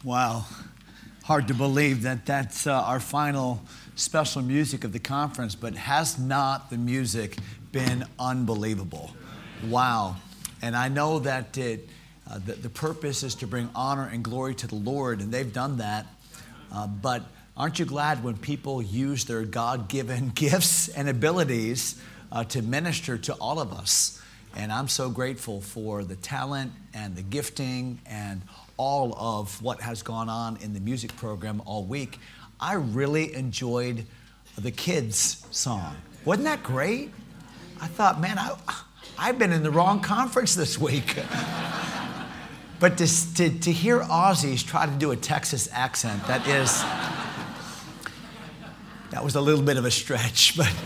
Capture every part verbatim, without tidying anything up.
Wow. Hard to believe that that's uh, our final special music of the conference, but has not the music been unbelievable? Wow. And I know that it, uh, the, the purpose is to bring honor and glory to the Lord, and they've done that. Uh, but aren't you glad when people use their God-given gifts and abilities uh, to minister to all of us? And I'm so grateful for the talent and the gifting and all of what has gone on in the music program all week. I really enjoyed the kids' song. Wasn't that great? I thought, man, I, I've been in the wrong conference this week. But to, to, to hear Aussies try to do a Texas accent, that is, that was a little bit of a stretch, but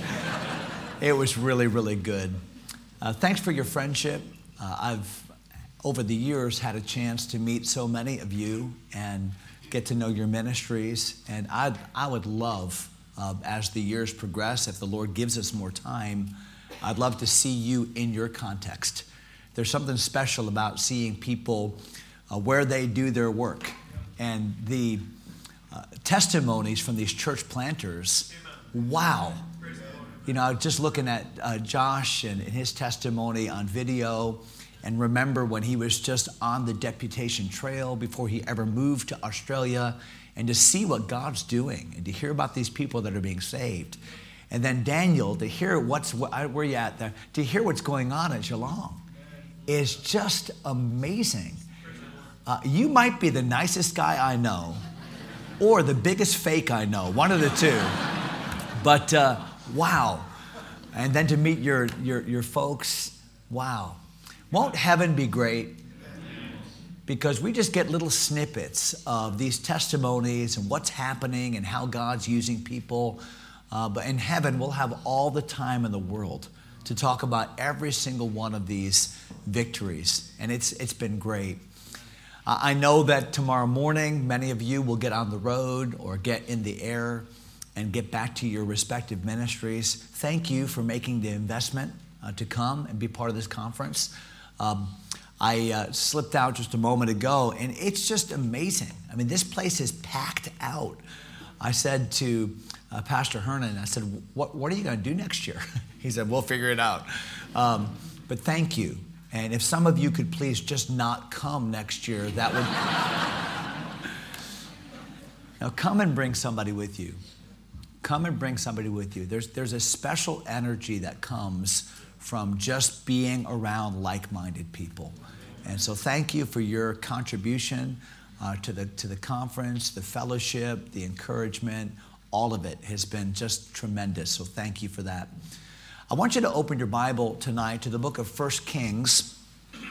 it was really, really good. Uh, thanks for your friendship. Uh, I've, over the years, had a chance to meet so many of you and get to know your ministries. And I'd, I would love, uh, as the years progress, if the Lord gives us more time, I'd love to see you in your context. There's something special about seeing people uh, where they do their work. And the uh, testimonies from these church planters, wow. You know, I was just looking at uh, Josh and, and his testimony on video, and remember when he was just on the deputation trail before he ever moved to Australia, and to see what God's doing and to hear about these people that are being saved. And then Daniel, to hear what's, where you at there, to hear what's going on at Geelong is just amazing. Uh, you might be the nicest guy I know or the biggest fake I know, one of the two. But uh, wow. And then to meet your, your, your folks, wow. Won't heaven be great? Because we just get little snippets of these testimonies and what's happening and how God's using people. Uh, but in heaven, we'll have all the time in the world to talk about every single one of these victories. And it's it's been great. Uh, I know that tomorrow morning, many of you will get on the road or get in the air and get back to your respective ministries. Thank you for making the investment uh, to come and be part of this conference. Um, I uh, slipped out just a moment ago, and it's just amazing. I mean, this place is packed out. I said to uh, Pastor Hernan, I said, what, what are you going to do next year? He said, we'll figure it out. Um, but thank you. And if some of you could please just not come next year, that would... Now, come and bring somebody with you. Come and bring somebody with you. There's, there's a special energy that comes from just being around like-minded people. And so thank you for your contribution uh, to the to the conference, the fellowship, the encouragement. All of it has been just tremendous. So thank you for that. I want you to open your Bible tonight to the book of First Kings.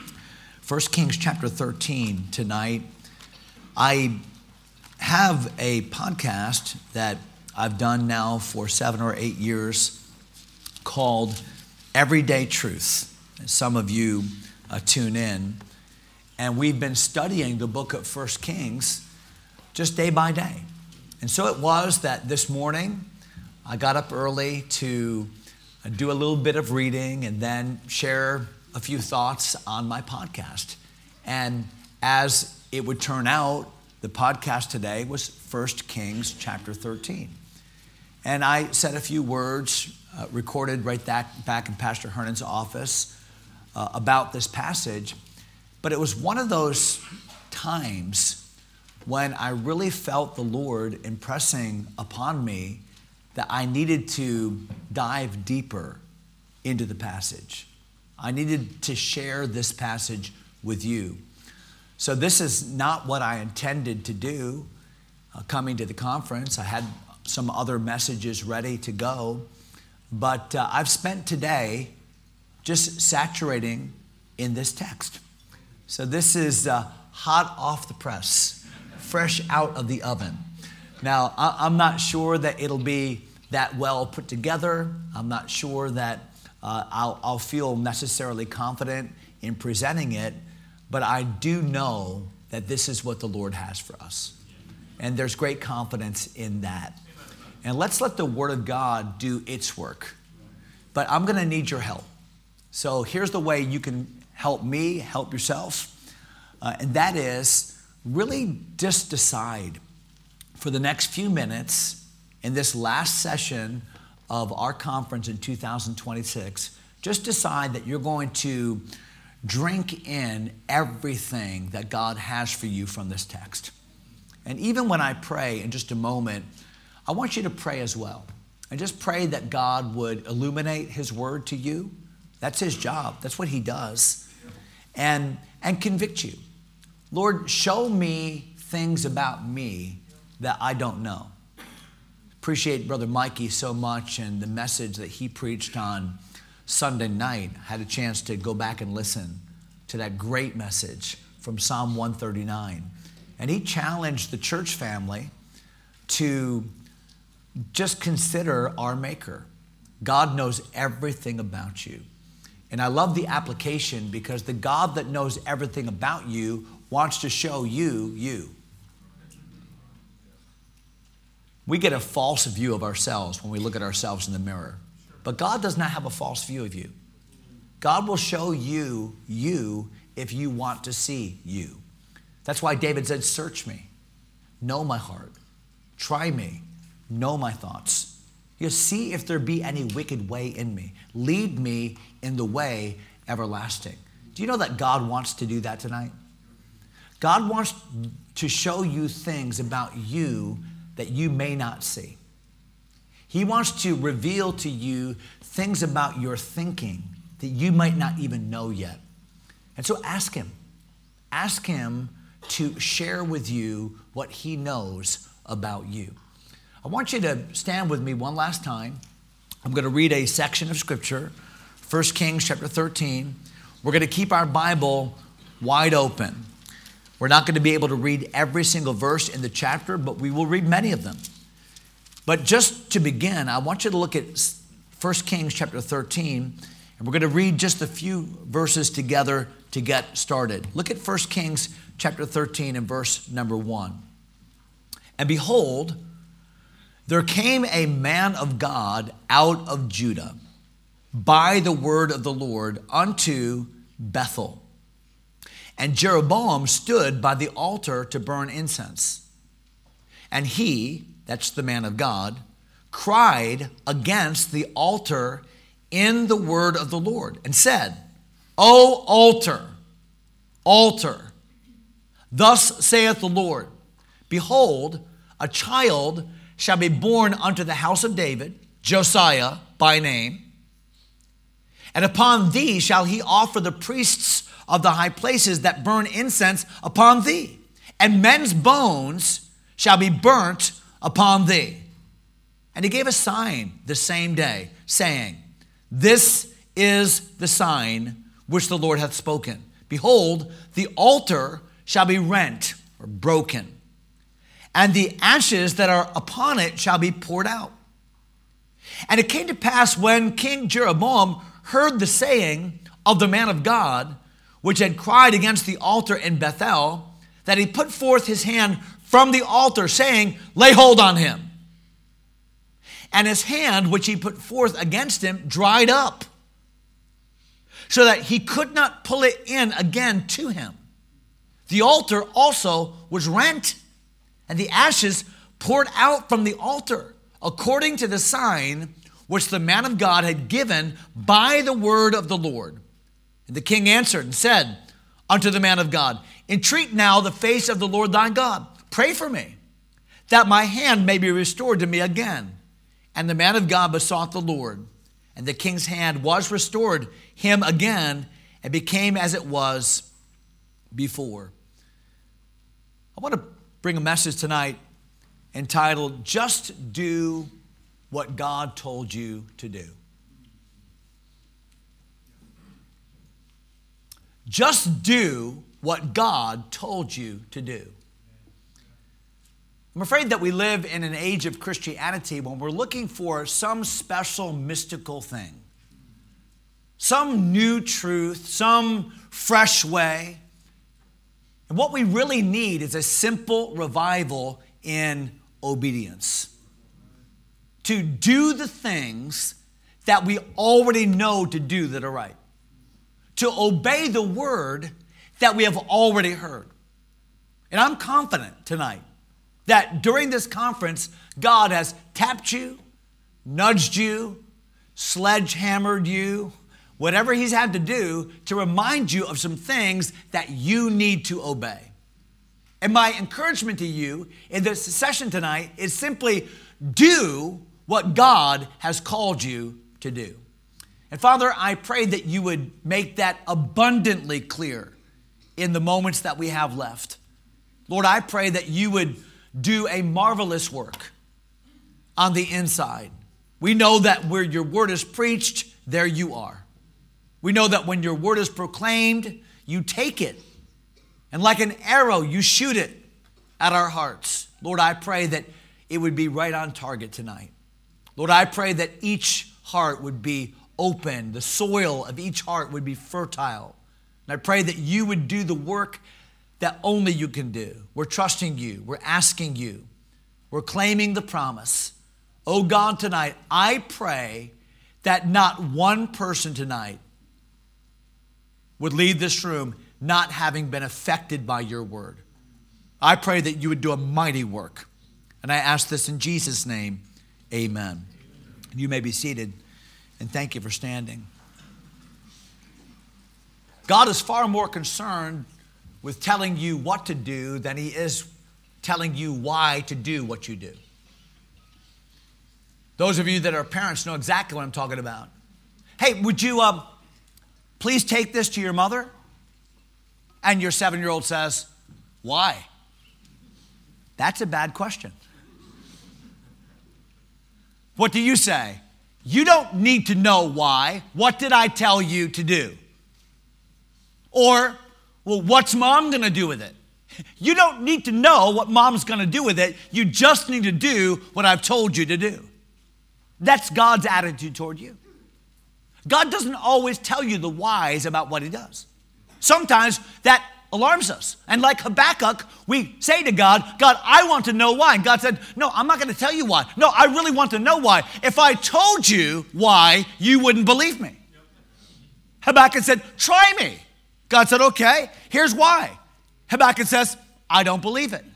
First Kings chapter thirteen tonight. I have a podcast that I've done now for seven or eight years called Everyday Truth. Some of you uh, tune in. And we've been studying the book of First Kings just day by day. And so it was that this morning I got up early to uh, do a little bit of reading and then share a few thoughts on my podcast. And as it would turn out, the podcast today was First Kings chapter thirteen. And I said a few words uh, recorded right back, back in Pastor Hernan's office uh, about this passage. But it was one of those times when I really felt the Lord impressing upon me that I needed to dive deeper into the passage. I needed to share this passage with you. So this is not what I intended to do uh, coming to the conference. I had some other messages ready to go. But uh, I've spent today just saturating in this text. So this is uh, hot off the press, fresh out of the oven. Now, I- I'm not sure that it'll be that well put together. I'm not sure that uh, I'll-, I'll feel necessarily confident in presenting it, but I do know that this is what the Lord has for us. And there's great confidence in that. And let's let the Word of God do its work. But I'm going to need your help. So here's the way you can help me, help yourself. Uh, and that is really just decide for the next few minutes in this last session of our conference in two thousand twenty-six, just decide that you're going to drink in everything that God has for you from this text. And even when I pray in just a moment, I want you to pray as well. And just pray that God would illuminate his word to you. That's his job. That's what he does. And, and convict you. Lord, show me things about me that I don't know. Appreciate Brother Mikey so much and the message that he preached on Sunday night. I had a chance to go back and listen to that great message from Psalm one thirty-nine. And he challenged the church family to just consider our Maker. God knows everything about you. And I love the application because the God that knows everything about you wants to show you you. We get a false view of ourselves when we look at ourselves in the mirror. But God does not have a false view of you. God will show you you if you want to see you. That's why David said, search me, know my heart, try me, know my thoughts. You see if there be any wicked way in me. Lead me in the way everlasting. Do you know that God wants to do that tonight? God wants to show you things about you that you may not see. He wants to reveal to you things about your thinking that you might not even know yet. And so ask him. Ask him to share with you what he knows about you. I want you to stand with me one last time. I'm going to read a section of scripture, First Kings chapter thirteen. We're going to keep our Bible wide open. We're not going to be able to read every single verse in the chapter, but we will read many of them. But just to begin, I want you to look at First Kings chapter thirteen, and we're going to read just a few verses together to get started. Look at First Kings chapter thirteen and verse number one. And behold, there came a man of God out of Judah by the word of the Lord unto Bethel. And Jeroboam stood by the altar to burn incense. And he, that's the man of God, cried against the altar in the word of the Lord and said, O altar, altar, thus saith the Lord, behold, a child shall be born unto the house of David, Josiah by name, and upon thee shall he offer the priests of the high places that burn incense upon thee, and men's bones shall be burnt upon thee. And he gave a sign the same day, saying, This is the sign which the Lord hath spoken. Behold, the altar shall be rent or broken, and the ashes that are upon it shall be poured out. And it came to pass when King Jeroboam heard the saying of the man of God, which had cried against the altar in Bethel, that he put forth his hand from the altar, saying, Lay hold on him. And his hand, which he put forth against him, dried up, so that he could not pull it in again to him. The altar also was rent, and the ashes poured out from the altar, according to the sign which the man of God had given by the word of the Lord. And the king answered and said unto the man of God, Entreat now the face of the Lord thy God. Pray for me, that my hand may be restored to me again. And the man of God besought the Lord, and the king's hand was restored him again, and became as it was before. I want to bring a message tonight entitled, Just Do What God Told You to Do. Just do what God told you to do. I'm afraid that we live in an age of Christianity when we're looking for some special mystical thing, some new truth, some fresh way. And what we really need is a simple revival in obedience. To do the things that we already know to do that are right. To obey the word that we have already heard. And I'm confident tonight that during this conference, God has tapped you, nudged you, sledgehammered you, whatever he's had to do to remind you of some things that you need to obey. And my encouragement to you in this session tonight is simply do what God has called you to do. And Father, I pray that you would make that abundantly clear in the moments that we have left. Lord, I pray that you would do a marvelous work on the inside. We know that where your word is preached, there you are. We know that when your word is proclaimed, you take it, and like an arrow, you shoot it at our hearts. Lord, I pray that it would be right on target tonight. Lord, I pray that each heart would be open. The soil of each heart would be fertile. And I pray that you would do the work that only you can do. We're trusting you. We're asking you. We're claiming the promise. Oh God, tonight, I pray that not one person tonight would leave this room not having been affected by your word. I pray that you would do a mighty work. And I ask this in Jesus' name, amen. You may be seated, and thank you for standing. God is far more concerned with telling you what to do than he is telling you why to do what you do. Those of you that are parents know exactly what I'm talking about. Hey, would you um, please take this to your mother? And your seven-year-old says, why? That's a bad question. What do you say? You don't need to know why. What did I tell you to do? Or, well, what's mom going to do with it? You don't need to know what mom's going to do with it. You just need to do what I've told you to do. That's God's attitude toward you. God doesn't always tell you the whys about what he does. Sometimes that alarms us. And like Habakkuk, we say to God, God, I want to know why. And God said, no, I'm not going to tell you why. No, I really want to know why. If I told you why, you wouldn't believe me. Habakkuk said, try me. God said, okay, here's why. Habakkuk says, I don't believe it.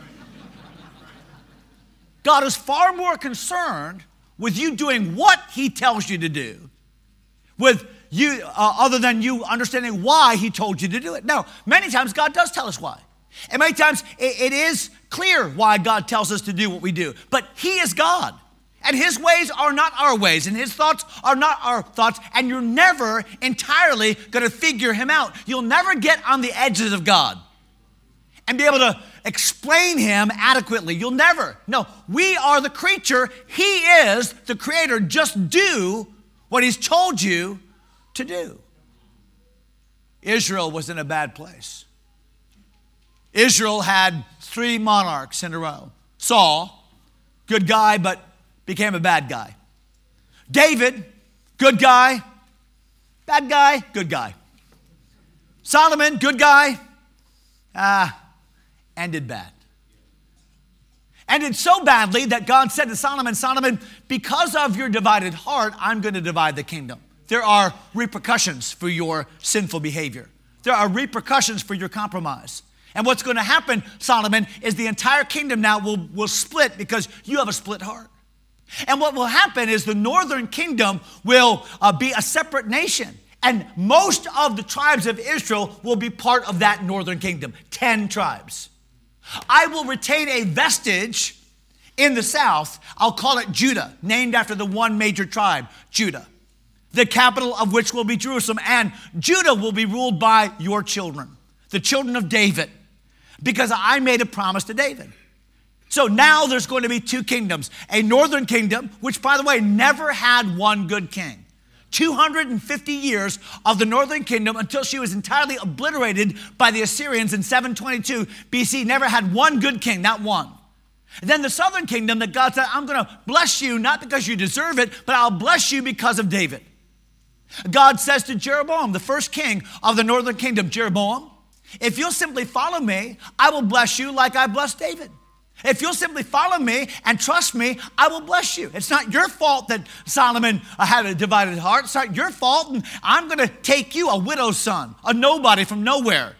God is far more concerned with you doing what he tells you to do, with you, uh, other than you understanding why he told you to do it. Now, many times God does tell us why. And many times it, it is clear why God tells us to do what we do. But he is God. And his ways are not our ways. And his thoughts are not our thoughts. And you're never entirely going to figure him out. You'll never get on the edges of God and be able to explain him adequately. You'll never. No, we are the creature. He is the creator. Just do what he's told you to do. Israel was in a bad place. Israel had three monarchs in a row. Saul, good guy, but became a bad guy. David, good guy, bad guy, good guy. Solomon, good guy, ah, ended bad. Ended so badly that God said to Solomon, Solomon, because of your divided heart, I'm going to divide the kingdom. There are repercussions for your sinful behavior. There are repercussions for your compromise. And what's going to happen, Solomon, is the entire kingdom now will, will split because you have a split heart. And what will happen is the northern kingdom will uh, be a separate nation. And most of the tribes of Israel will be part of that northern kingdom, ten tribes. I will retain a vestige in the south. I'll call it Judah, named after the one major tribe, Judah, the capital of which will be Jerusalem. And Judah will be ruled by your children, the children of David, because I made a promise to David. So now there's going to be two kingdoms, a northern kingdom, which, by the way, never had one good king. two hundred fifty years of the northern kingdom until she was entirely obliterated by the Assyrians in seven twenty-two B C, never had one good king, not one. And then the southern kingdom that God said, I'm going to bless you, not because you deserve it, but I'll bless you because of David. God says to Jeroboam, the first king of the northern kingdom, Jeroboam, if you'll simply follow me, I will bless you like I blessed David. If you'll simply follow me and trust me, I will bless you. It's not your fault that Solomon had a divided heart. It's not your fault. And I'm going to take you, a widow's son, a nobody from nowhere.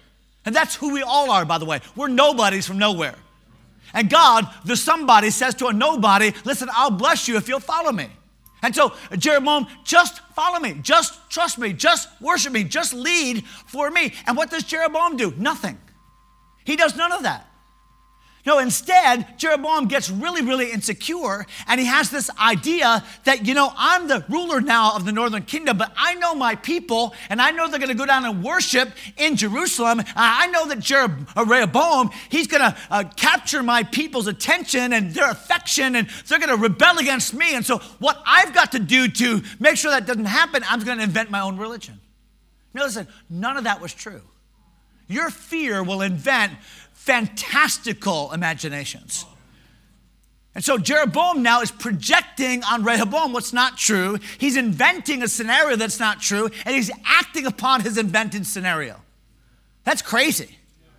And that's who we all are, by the way. We're nobodies from nowhere. And God, the somebody, says to a nobody, listen, I'll bless you if you'll follow me. And so Jeroboam, just follow me, just trust me, just worship me, just lead for me. And what does Jeroboam do? Nothing. He does none of that. No, instead, Jeroboam gets really, really insecure, and he has this idea that, you know, I'm the ruler now of the northern kingdom, but I know my people, and I know they're going to go down and worship in Jerusalem. I know that Jeroboam, he's going to uh, capture my people's attention and their affection, and they're going to rebel against me. And so what I've got to do to make sure that doesn't happen, I'm going to invent my own religion. Now listen, none of that was true. Your fear will invent fantastical imaginations. And so Jeroboam now is projecting on Rehoboam what's not true. He's inventing a scenario that's not true, and he's acting upon his invented scenario. That's crazy.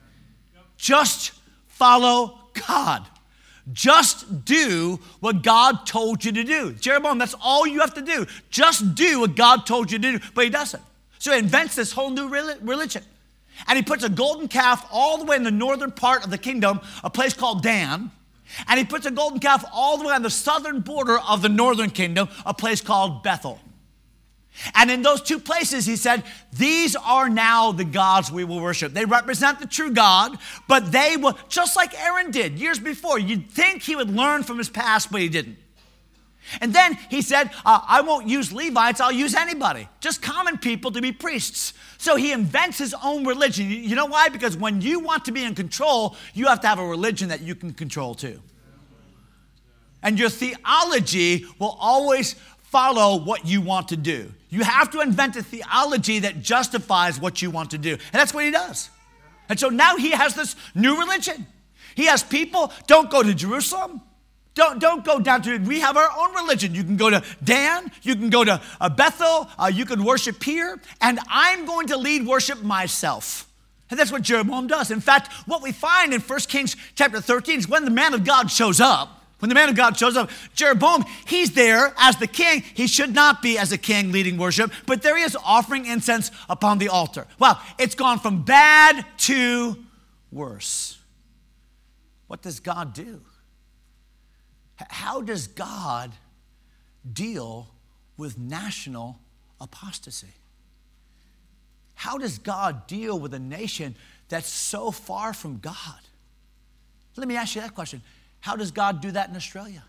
Just follow God. Just do what God told you to do. Jeroboam, that's all you have to do. Just do what God told you to do, but he doesn't. So he invents this whole new religion. And he puts a golden calf all the way in the northern part of the kingdom, a place called Dan. And he puts a golden calf all the way on the southern border of the northern kingdom, a place called Bethel. And in those two places, he said, these are now the gods we will worship. They represent the true God, but they will, just like Aaron did years before. You'd think he would learn from his past, but he didn't. And then he said, uh, I won't use Levites, I'll use anybody, just common people to be priests. So he invents his own religion. You know why? Because when you want to be in control, you have to have a religion that you can control too. And your theology will always follow what you want to do. You have to invent a theology that justifies what you want to do. And that's what he does. And so now he has this new religion. He has people, don't go to Jerusalem. Don't, don't go down to, we have our own religion. You can go to Dan, you can go to uh, Bethel, uh, you can worship here, and I'm going to lead worship myself. And that's what Jeroboam does. In fact, what we find in First Kings chapter thirteen is when the man of God shows up, when the man of God shows up, Jeroboam, he's there as the king. He should not be as a king leading worship, but there he is offering incense upon the altar. Well, it's gone from bad to worse. What does God do? How does God deal with national apostasy? How does God deal with a nation that's so far from God? Let me ask you that question. How does God do that in Australia?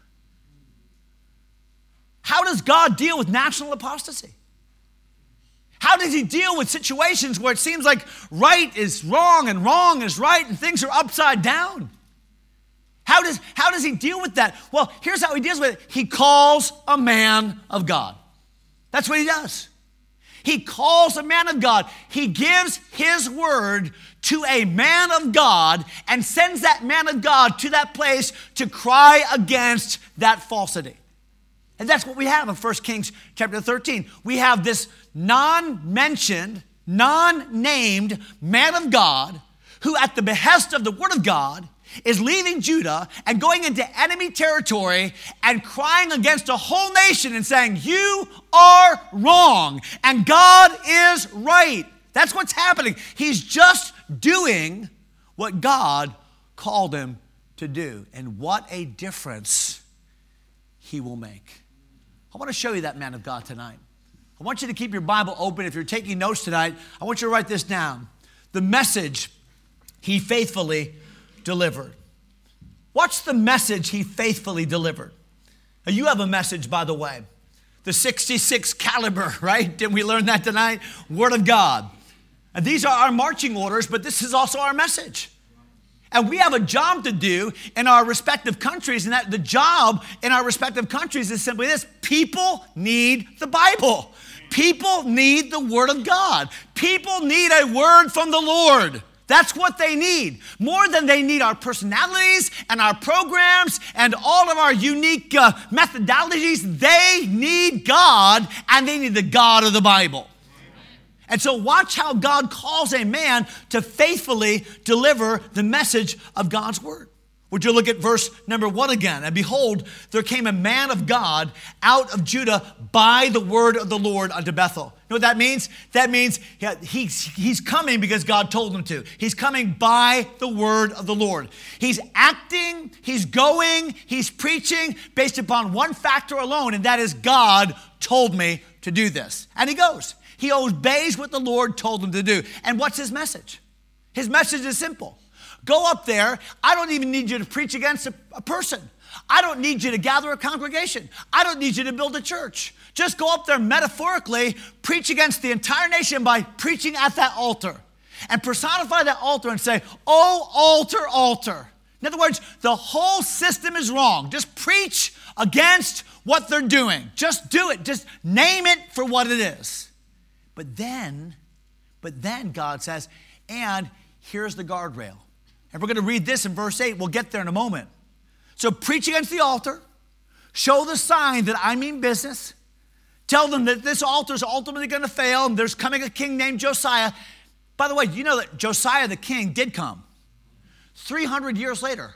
How does God deal with national apostasy? How does he deal with situations where it seems like right is wrong and wrong is right and things are upside down? How does, how does he deal with that? Well, here's how he deals with it. He calls a man of God. That's what he does. He calls a man of God. He gives his word to a man of God and sends that man of God to that place to cry against that falsity. And that's what we have in First Kings chapter thirteen. We have this non-mentioned, non-named man of God who, at the behest of the word of God, is leaving Judah and going into enemy territory and crying against a whole nation and saying, you are wrong and God is right. That's what's happening. He's just doing what God called him to do. And what a difference he will make. I want to show you that man of God tonight. I want you to keep your Bible open. If you're taking notes tonight, I want you to write this down. The message he faithfully delivered. What's the message he faithfully delivered? Now, you have a message, by the way. The sixty-six caliber, right? Didn't we learn that tonight? Word of God. And these are our marching orders, but this is also our message. And we have a job to do in our respective countries, and that the job in our respective countries is simply this. People need the Bible. People need the Word of God. People need a word from the Lord. That's what they need. More than they need our personalities and our programs and all of our unique uh, methodologies. They need God, and they need the God of the Bible. And so watch how God calls a man to faithfully deliver the message of God's word. Would you look at verse number one again? And behold, there came a man of God out of Judah by the word of the Lord unto Bethel. You know what that means? That means he's, he's coming because God told him to. He's coming by the word of the Lord. He's acting, he's going, he's preaching based upon one factor alone, and that is God told me to do this. And he goes. He obeys what the Lord told him to do. And what's his message? His message is simple. Go up there. I don't even need you to preach against a, a person. I don't need you to gather a congregation. I don't need you to build a church. Just go up there metaphorically, preach against the entire nation by preaching at that altar. And personify that altar and say, oh, altar, altar. In other words, the whole system is wrong. Just preach against what they're doing. Just do it. Just name it for what it is. But then, but then God says, and here's the guardrail. And we're going to read this in verse eight. We'll get there in a moment. So preach against the altar. Show the sign that I mean business. Tell them that this altar is ultimately going to fail and there's coming a king named Josiah. By the way, you know that Josiah the king did come three hundred years later.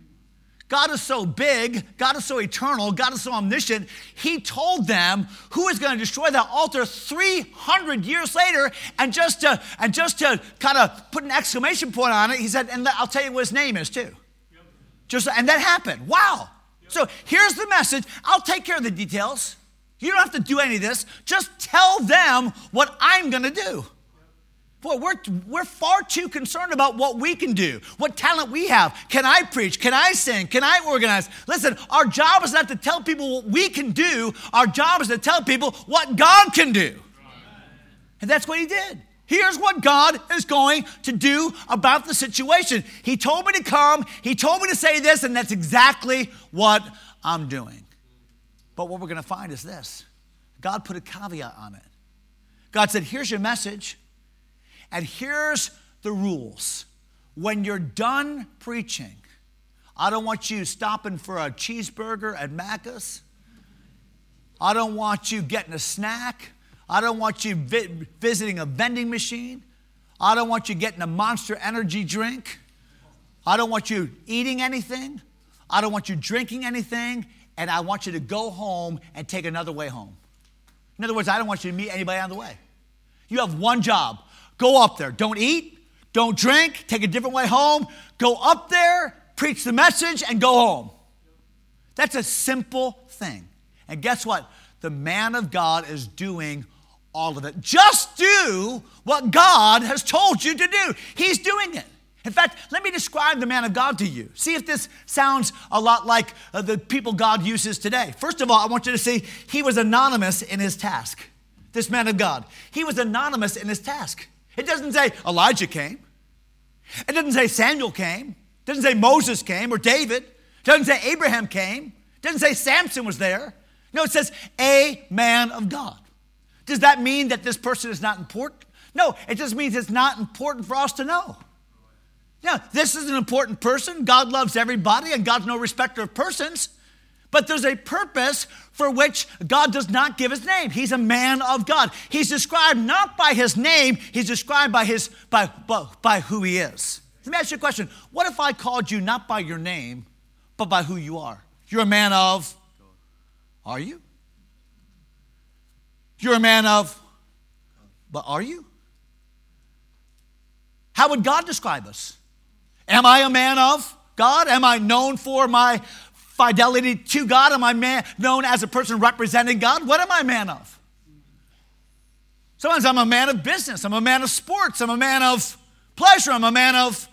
God is so big, God is so eternal, God is so omniscient, he told them who is going to destroy that altar three hundred years later, and just to, and just to kind of put an exclamation point on it, he said, and I'll tell you what his name is too. Yep. Just, and that happened. Wow. Yep. So here's the message. I'll take care of the details. You don't have to do any of this. Just tell them what I'm going to do. Boy, we're, we're far too concerned about what we can do, what talent we have. Can I preach? Can I sing? Can I organize? Listen, our job is not to tell people what we can do. Our job is to tell people what God can do. And that's what he did. Here's what God is going to do about the situation. He told me to come. He told me to say this, and that's exactly what I'm doing. But what we're going to find is this. God put a caveat on it. God said, here's your message. And here's the rules. When you're done preaching, I don't want you stopping for a cheeseburger at Macca's. I don't want you getting a snack. I don't want you vi- visiting a vending machine. I don't want you getting a Monster Energy drink. I don't want you eating anything. I don't want you drinking anything. And I want you to go home and take another way home. In other words, I don't want you to meet anybody on the way. You have one job. Go up there. Don't eat. Don't drink. Take a different way home. Go up there, preach the message, and go home. That's a simple thing. And guess what? The man of God is doing all of it. Just do what God has told you to do. He's doing it. In fact, let me describe the man of God to you. See if this sounds a lot like uh, the people God uses today. First of all, I want you to see he was anonymous in his task. This man of God. He was anonymous in his task. It doesn't say Elijah came. It doesn't say Samuel came. It doesn't say Moses came or David. It doesn't say Abraham came. It doesn't say Samson was there. No, it says a man of God. Does that mean that this person is not important? No, it just means it's not important for us to know. Yeah, this is an important person. God loves everybody and God's no respecter of persons. But there's a purpose for which God does not give his name. He's a man of God. He's described not by his name, he's described by his by, by, by who he is. Let me ask you a question. What if I called you not by your name, but by who you are? You're a man of, are you? You're a man of, but are you? How would God describe us? Am I a man of God? Am I known for my fidelity to God? Am I man, known as a person representing God? What am I a man of? Sometimes I'm a man of business. I'm a man of sports. I'm a man of pleasure. I'm a man of...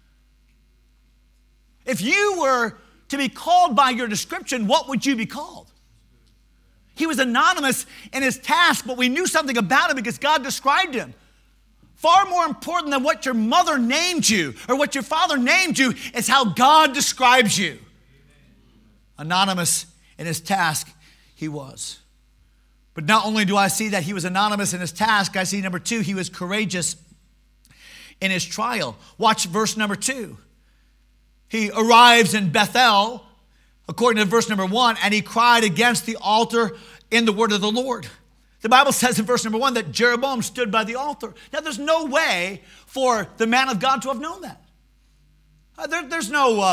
If you were to be called by your description, what would you be called? He was anonymous in his task, but we knew something about him because God described him. Far more important than what your mother named you or what your father named you is how God describes you. Anonymous in his task, he was. But not only do I see that he was anonymous in his task, I see number two, he was courageous in his trial. Watch verse number two. He arrives in Bethel, according to verse number one, and he cried against the altar in the word of the Lord. The Bible says in verse number one that Jeroboam stood by the altar. Now, there's no way for the man of God to have known that. Uh, there, there's no uh,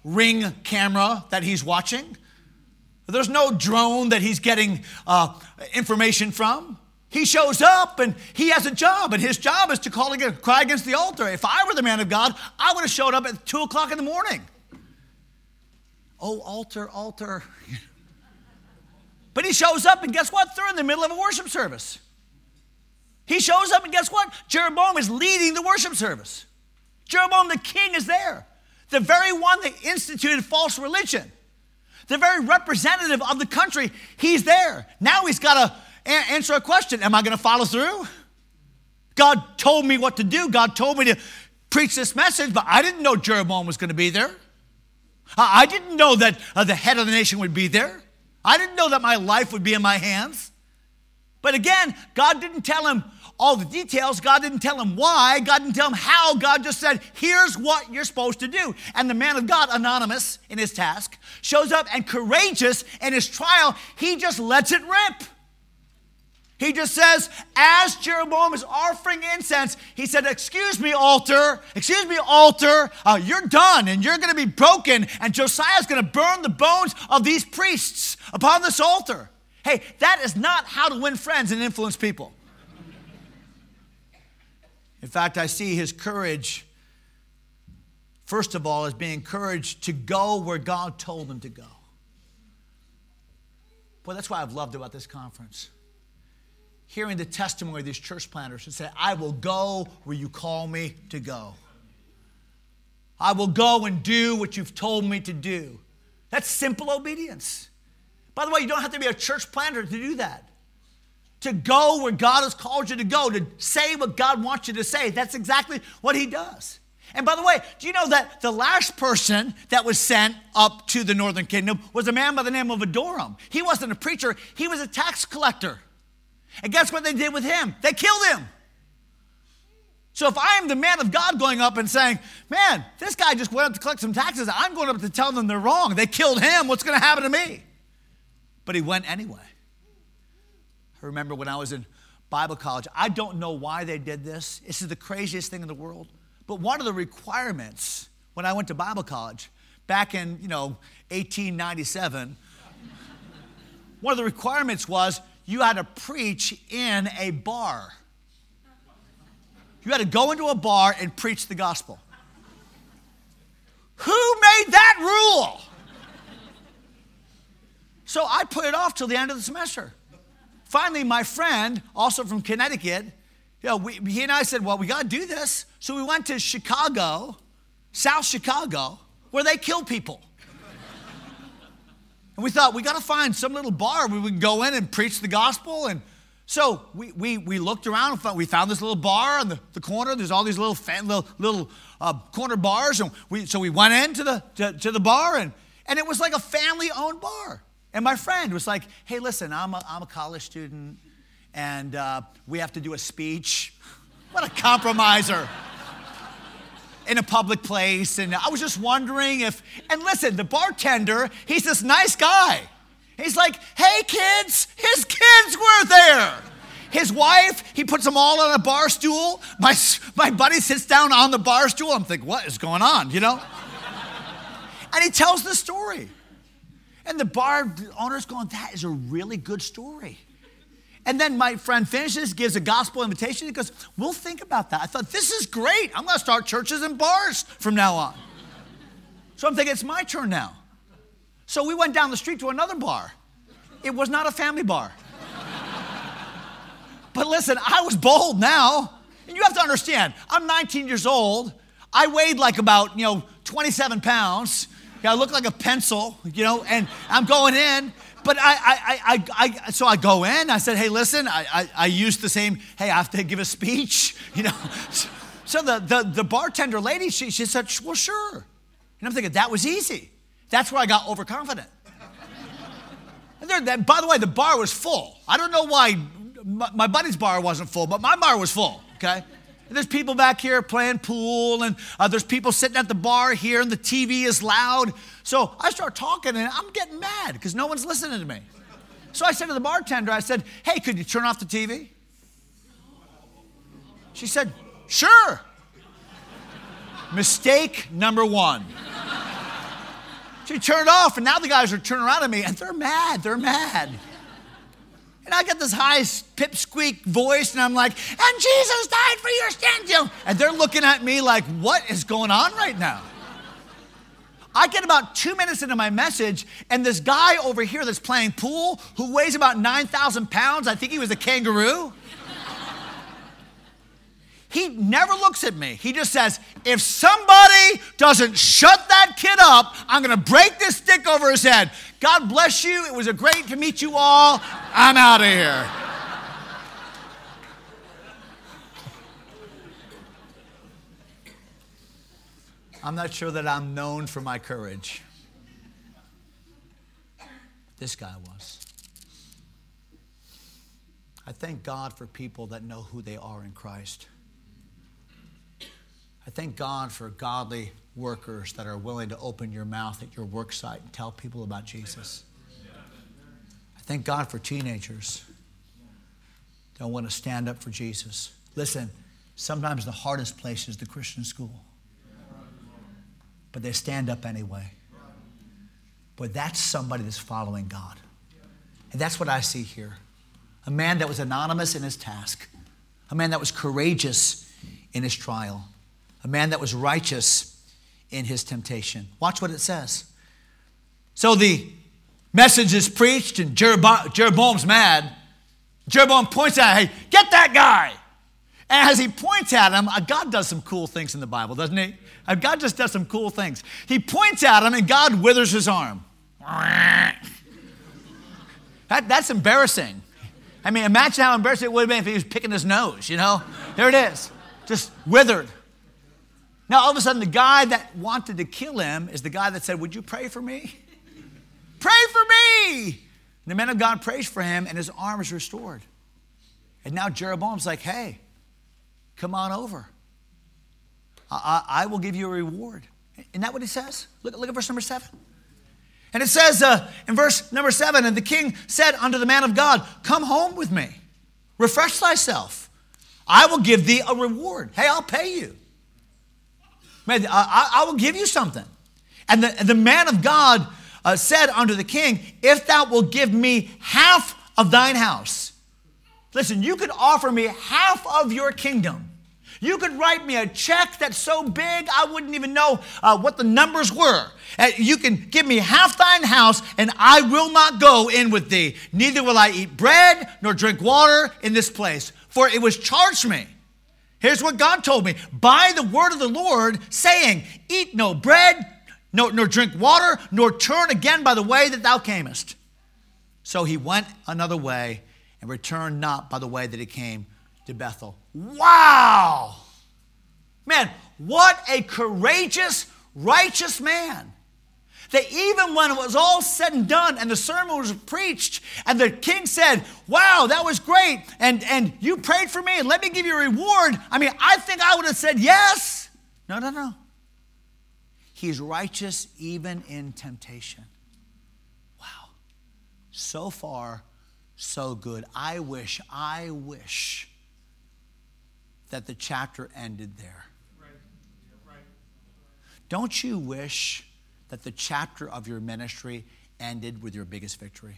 Ring camera that he's watching. There's no drone that he's getting uh, information from. He shows up and he has a job, and his job is to call against, cry against the altar. If I were the man of God, I would have showed up at two o'clock in the morning. Oh, altar, altar. But he shows up, and guess what? They're in the middle of a worship service. He shows up, and guess what? Jeroboam is leading the worship service. Jeroboam the king is there. The very one that instituted false religion. The very representative of the country, he's there. Now he's got to a- answer a question. Am I going to follow through? God told me what to do. God told me to preach this message, but I didn't know Jeroboam was going to be there. I didn't know that uh, the head of the nation would be there. I didn't know that my life would be in my hands. But again, God didn't tell him all the details. God didn't tell him why. God didn't tell him how. God just said, here's what you're supposed to do. And the man of God, anonymous in his task, shows up, and courageous in his trial, he just lets it rip. He just says, as Jeroboam is offering incense, he said, excuse me, altar, excuse me, altar, uh, you're done, and you're going to be broken, and Josiah's going to burn the bones of these priests upon this altar. Hey, that is not how to win friends and influence people. In fact, I see his courage, first of all, as being encouraged to go where God told him to go. Boy, that's what I've loved about this conference. Hearing the testimony of these church planters who say, I will go where you call me to go. I will go and do what you've told me to do. That's simple obedience. By the way, you don't have to be a church planter to do that. To go where God has called you to go, to say what God wants you to say. That's exactly what he does. And by the way, do you know that the last person that was sent up to the northern kingdom was a man by the name of Adoram? He wasn't a preacher. He was a tax collector. And guess what they did with him? They killed him. So if I'm the man of God going up and saying, man, this guy just went up to collect some taxes, I'm going up to tell them they're wrong. They killed him. What's going to happen to me? But he went anyway. I remember when I was in Bible college, I don't know why they did this. This is the craziest thing in the world. But one of the requirements when I went to Bible college back in, you know, eighteen ninety-seven, one of the requirements was you had to preach in a bar. You had to go into a bar and preach the gospel. Who made that rule? So I put it off till the end of the semester. Finally, my friend, also from Connecticut, you know, we, he and I said, well, we got to do this. So we went to Chicago, South Chicago, where they kill people. And we thought, we got to find some little bar where we can go in and preach the gospel. And so we we, we looked around and found, we found this little bar on the, the corner. There's all these little fan, little, little uh, corner bars. And we so we went into the to, to the bar, and, and it was like a family-owned bar. And my friend was like, hey, listen, I'm a, I'm a college student, and uh, we have to do a speech. What a compromiser. In a public place. And I was just wondering if, and listen, the bartender, he's this nice guy. He's like, hey, kids, his kids were there. His wife, he puts them all on a bar stool. My, my buddy sits down on the bar stool. I'm thinking, what is going on, you know? And he tells the story. And the bar owner's going, that is a really good story. And then my friend finishes, gives a gospel invitation. He goes, we'll think about that. I thought, this is great. I'm going to start churches and bars from now on. So I'm thinking, it's my turn now. So we went down the street to another bar. It was not a family bar. But listen, I was bold now. And you have to understand, I'm nineteen years old. I weighed like about, you know, twenty-seven pounds. I look like a pencil, you know, and I'm going in. But I, I, I, I, so I go in. I said, hey, listen, I, I, I used the same, hey, I have to give a speech, you know. So the, the, the bartender lady, she, she said, well, sure. And I'm thinking, that was easy. That's where I got overconfident. And there, that, by the way, the bar was full. I don't know why my, my buddy's bar wasn't full, but my bar was full, okay? And there's people back here playing pool, and uh, there's people sitting at the bar here, and the T V is loud. So I start talking, and I'm getting mad because no one's listening to me. So I said to the bartender, I said, hey, could you turn off the T V? She said, sure. Mistake number one. So he turned off, and now the guys are turning around at me, and they're mad. They're mad. And I got this high pipsqueak voice, and I'm like, and Jesus died for your sins. You know? And they're looking at me like, what is going on right now? I get about two minutes into my message, and this guy over here that's playing pool, who weighs about nine thousand pounds, I think he was a kangaroo, he never looks at me. He just says, if somebody doesn't shut that kid up, I'm going to break this stick over his head. God bless you. It was a great to meet you all. I'm out of here. I'm not sure that I'm known for my courage. This guy was. I thank God for people that know who they are in Christ. I thank God for godly workers that are willing to open your mouth at your work site and tell people about Jesus. I thank God for teenagers that want to stand up for Jesus. Listen, sometimes the hardest place is the Christian school. But they stand up anyway. But that's somebody that's following God. And that's what I see here. A man that was anonymous in his task. A man that was courageous in his trial. A man that was righteous in his temptation. Watch what it says. So the message is preached, and Jeroboam, Jeroboam's mad. Jeroboam points out, hey, get that guy. And as he points at him, God does some cool things in the Bible, doesn't he? God just does some cool things. He points at him, and God withers his arm. That, that's embarrassing. I mean, imagine how embarrassing it would have been if he was picking his nose, you know? There it is, just withered. Now, all of a sudden, the guy that wanted to kill him is the guy that said, would you pray for me? Pray for me! And the man of God prays for him, and his arm is restored. And now Jeroboam's like, hey, come on over. I, I, I will give you a reward. Isn't that what he says? Look, look at verse number seven. And it says uh, in verse number seven, and the king said unto the man of God, come home with me. Refresh thyself. I will give thee a reward. Hey, I'll pay you. Man, I, I will give you something. And the, the man of God uh, said unto the king, if thou wilt give me half of thine house. Listen, you could offer me half of your kingdom. You could write me a check that's so big I wouldn't even know uh, what the numbers were. Uh, you can give me half thine house, and I will not go in with thee. Neither will I eat bread nor drink water in this place. For it was charged me. Here's what God told me. By the word of the Lord, saying, eat no bread, nor, nor drink water, nor turn again by the way that thou camest. So he went another way and returned not by the way that he came to Bethel. Wow! Man, what a courageous, righteous man. That even when it was all said and done and the sermon was preached and the king said, wow, that was great, and, and you prayed for me and let me give you a reward. I mean, I think I would have said yes. No, no, no. He's righteous even in temptation. Wow. So far, so good. I wish, I wish that the chapter ended there. Right. Right. Don't you wish that the chapter of your ministry ended with your biggest victory?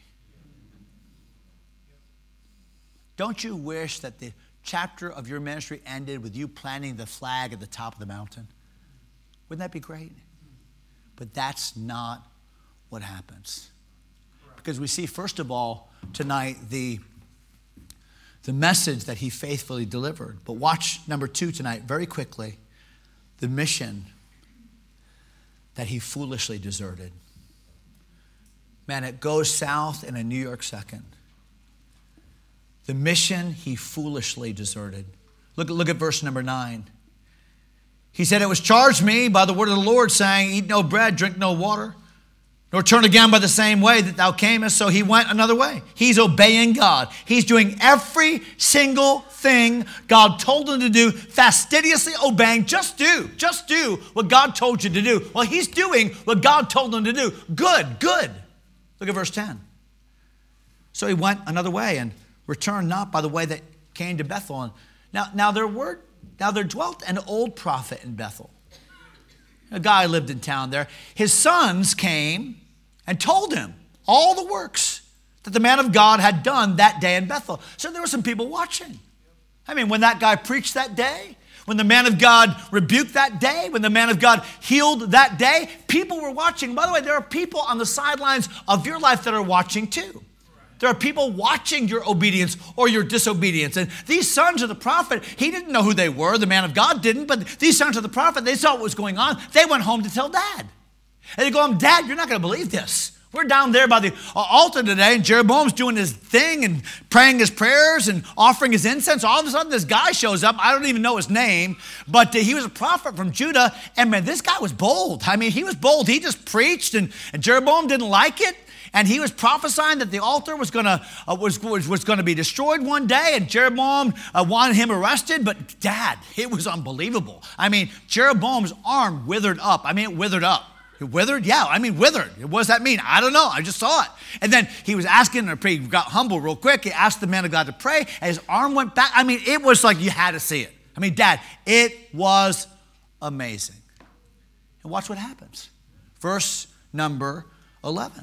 Don't you wish that the chapter of your ministry ended with you planting the flag at the top of the mountain? Wouldn't that be great? But that's not what happens. Because we see, first of all, tonight, the the message that he faithfully delivered. But watch number two tonight, very quickly, the mission that he foolishly deserted. Man, it goes south in a New York second. The mission he foolishly deserted. Look, look at verse number nine. He said, it was charged me by the word of the Lord, saying, eat no bread, drink no water, nor turn again by the same way that thou camest. So he went another way. He's obeying God. He's doing every single thing God told him to do, fastidiously obeying. Just do, just do what God told you to do. Well, he's doing what God told him to do. Good, good. Look at verse ten. So he went another way and returned not by the way that came to Bethel. And now, now there were, now there dwelt an old prophet in Bethel. a guy lived in town there. His sons came and told him all the works that the man of God had done that day in Bethel. So there were some people watching. I mean, when that guy preached that day, when the man of God rebuked that day, when the man of God healed that day, people were watching. By the way, there are people on the sidelines of your life that are watching too. There are people watching your obedience or your disobedience. And these sons of the prophet, he didn't know who they were. The man of God didn't. But these sons of the prophet, they saw what was going on. They went home to tell Dad. And they go, Dad, you're not going to believe this. We're down there by the altar today, and Jeroboam's doing his thing and praying his prayers and offering his incense. All of a sudden, this guy shows up. I don't even know his name, but uh, he was a prophet from Judah. And man, this guy was bold. I mean, he was bold. He just preached, and, and Jeroboam didn't like it. And he was prophesying that the altar was going to uh, was, was, was going to be destroyed one day, and Jeroboam uh, wanted him arrested. But Dad, it was unbelievable. I mean, Jeroboam's arm withered up. I mean, it withered up. It withered? Yeah, I mean, withered. What does that mean? I don't know. I just saw it. And then he was asking to pray. He got humble real quick. He asked the man of God to pray, and his arm went back. I mean, it was like you had to see it. I mean, Dad, it was amazing. And watch what happens. Verse number eleven.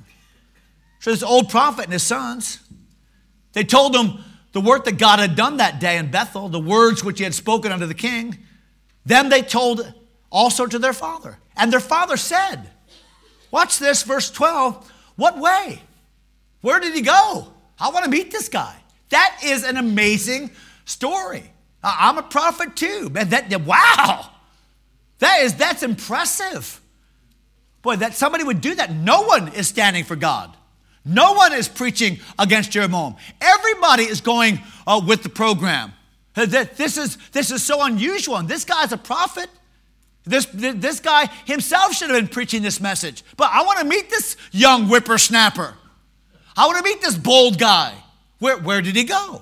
So this old prophet and his sons, they told him the work that God had done that day in Bethel, the words which he had spoken unto the king. Then they told also to their father. And their father said, watch this, verse twelve, what way? Where did he go? I want to meet this guy. That is an amazing story. I'm a prophet too. Man, that, wow. That is, that's impressive. Boy, that somebody would do that. No one is standing for God. No one is preaching against Jeroboam. Everybody is going uh, with the program. This is, this is so unusual. And this guy's a prophet. This, this guy himself should have been preaching this message. But I want to meet this young whippersnapper. I want to meet this bold guy. Where, where did he go?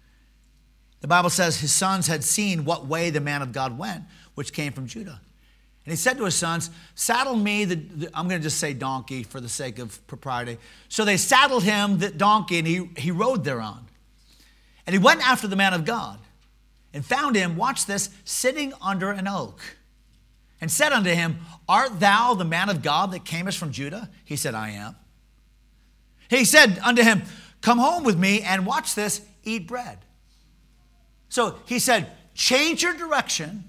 The Bible says his sons had seen what way the man of God went, which came from Judah. And he said to his sons, saddle me, the, the, I'm going to just say donkey for the sake of propriety. So they saddled him the donkey, and he, he rode thereon. And he went after the man of God and found him, watch this, sitting under an oak. And said unto him, art thou the man of God that camest from Judah? He said, I am. He said unto him, come home with me and watch this, eat bread. So he said, change your direction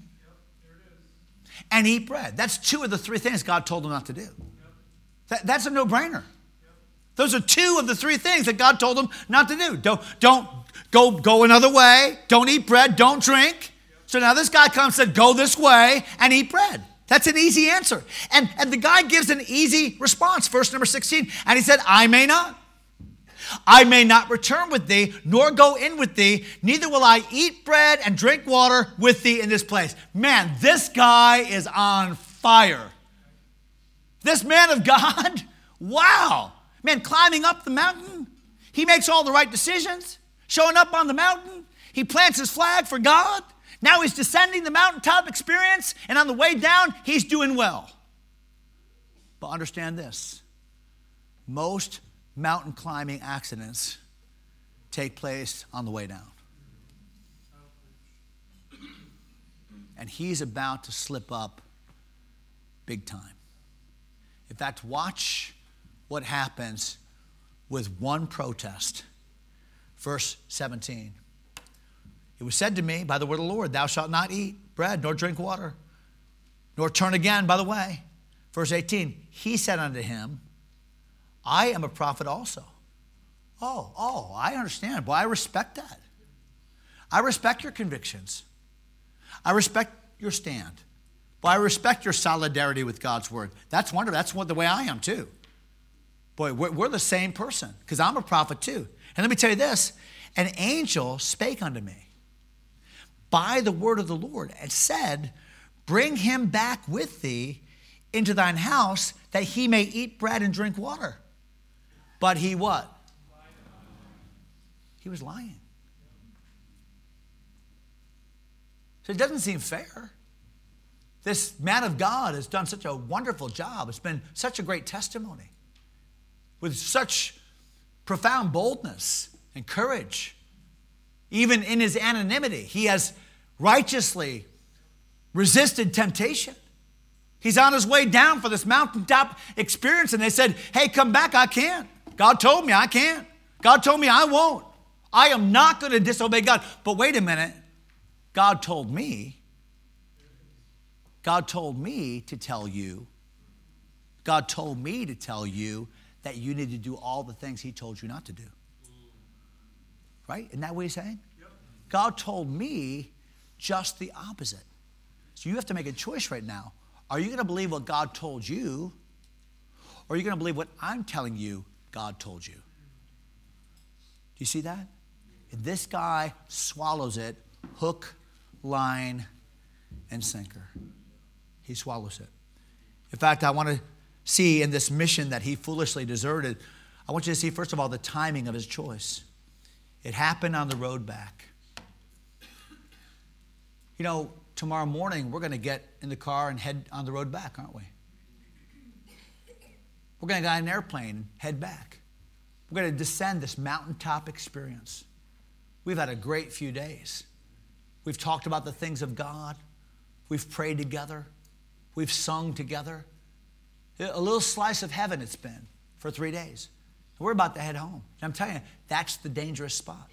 and eat bread. That's two of the three things God told him not to do. That, that's a no-brainer. Those are two of the three things that God told him not to do. Don't, don't go, go another way. Don't eat bread. Don't drink. So now this guy comes and said, go this way and eat bread. That's an easy answer. And, and the guy gives an easy response. Verse number sixteen. And he said, I may not. I may not return with thee, nor go in with thee. Neither will I eat bread and drink water with thee in this place. Man, this guy is on fire. This man of God, wow. Man, climbing up the mountain. He makes all the right decisions. Showing up on the mountain. He plants his flag for God. Now he's descending the mountaintop experience, and on the way down, he's doing well. But understand this. Most mountain climbing accidents take place on the way down. And he's about to slip up big time. In fact, watch what happens with one protest. Verse seventeen. It was said to me by the word of the Lord, thou shalt not eat bread, nor drink water, nor turn again by the way. Verse eighteen, he said unto him, I am a prophet also. Oh, oh, I understand. Well, I respect that. I respect your convictions. I respect your stand. Well, I respect your solidarity with God's word. That's wonderful. That's what, the way I am too. Boy, we're, we're the same person because I'm a prophet too. And let me tell you this, an angel spake unto me by the word of the Lord and said, bring him back with thee into thine house that he may eat bread and drink water. But he what? He was lying. So it doesn't seem fair. This man of God has done such a wonderful job. It's been such a great testimony with such profound boldness and courage. Even in his anonymity, he has righteously resisted temptation. He's on his way down for this mountaintop experience, and they said, hey, come back. I can't. God told me I can't. God told me I won't. I am not going to disobey God. But wait a minute. God told me. God told me to tell you. God told me to tell you that you need to do all the things he told you not to do. Right? Isn't that what he's saying? Yep. God told me just the opposite. So you have to make a choice right now. Are you going to believe what God told you, or are you going to believe what I'm telling you God told you? Do you see that? And this guy swallows it, hook, line, and sinker. He swallows it. In fact, I want to see in this mission that he foolishly deserted, I want you to see, first of all, the timing of his choice. It happened on the road back. You know, tomorrow morning, we're going to get in the car and head on the road back, aren't we? We're going to get on an airplane and head back. We're going to descend this mountaintop experience. We've had a great few days. We've talked about the things of God. We've prayed together. We've sung together. A little slice of heaven it's been for three days. We're about to head home. And I'm telling you, that's the dangerous spot.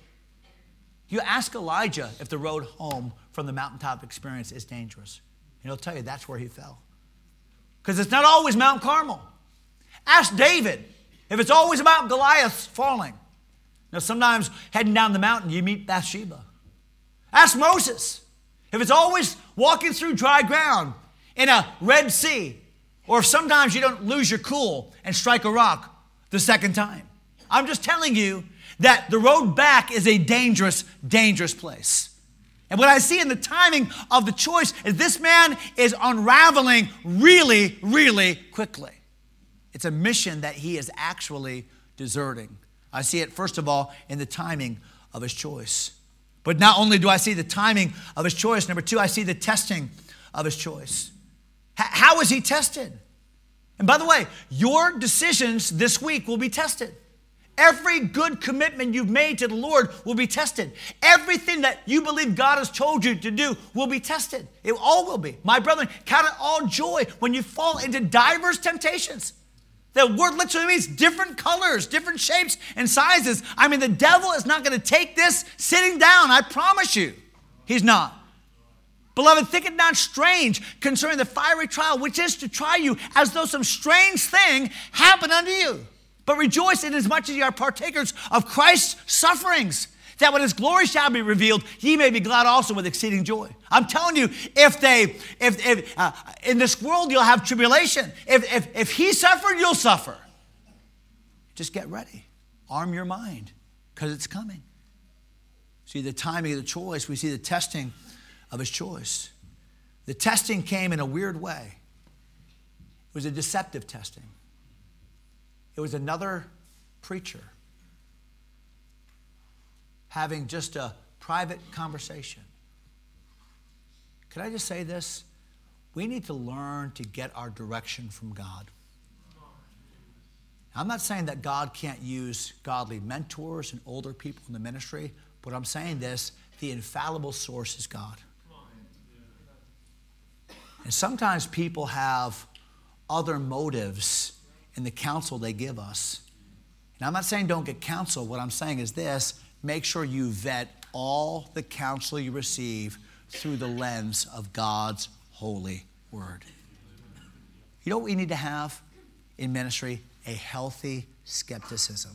You ask Elijah if the road home from the mountaintop experience is dangerous. And he'll tell you that's where he fell. Because it's not always Mount Carmel. Ask David if it's always about Goliath falling. Now, sometimes heading down the mountain, you meet Bathsheba. Ask Moses if it's always walking through dry ground in a Red Sea, or if sometimes you don't lose your cool and strike a rock the second time. I'm just telling you that the road back is a dangerous, dangerous place. And what I see in the timing of the choice is this man is unraveling really, really quickly. It's a mission that he is actually deserting. I see it, first of all, in the timing of his choice. But not only do I see the timing of his choice, number two, I see the testing of his choice. H- how is he tested? And by the way, your decisions this week will be tested. Every good commitment you've made to the Lord will be tested. Everything that you believe God has told you to do will be tested. It all will be. My brethren, count it all joy when you fall into diverse temptations. The word literally means different colors, different shapes and sizes. I mean, the devil is not going to take this sitting down. I promise you. He's not. Beloved, think it not strange concerning the fiery trial, which is to try you as though some strange thing happened unto you. But rejoice inasmuch as ye are partakers of Christ's sufferings, that when his glory shall be revealed, ye may be glad also with exceeding joy. I'm telling you, if they, if, if uh, in this world you'll have tribulation. If, if, if he suffered, you'll suffer. Just get ready. Arm your mind, because it's coming. See the timing of the choice. We see the testing of his choice. The testing came in a weird way. It was a deceptive testing. It was another preacher having just a private conversation. Could I just say this? We need to learn to get our direction from God. I'm not saying that God can't use godly mentors and older people in the ministry, but I'm saying this, the infallible source is God. And sometimes people have other motives in the counsel they give us. And I'm not saying don't get counsel. What I'm saying is this, make sure you vet all the counsel you receive through the lens of God's holy word. You know what we need to have in ministry? A healthy skepticism.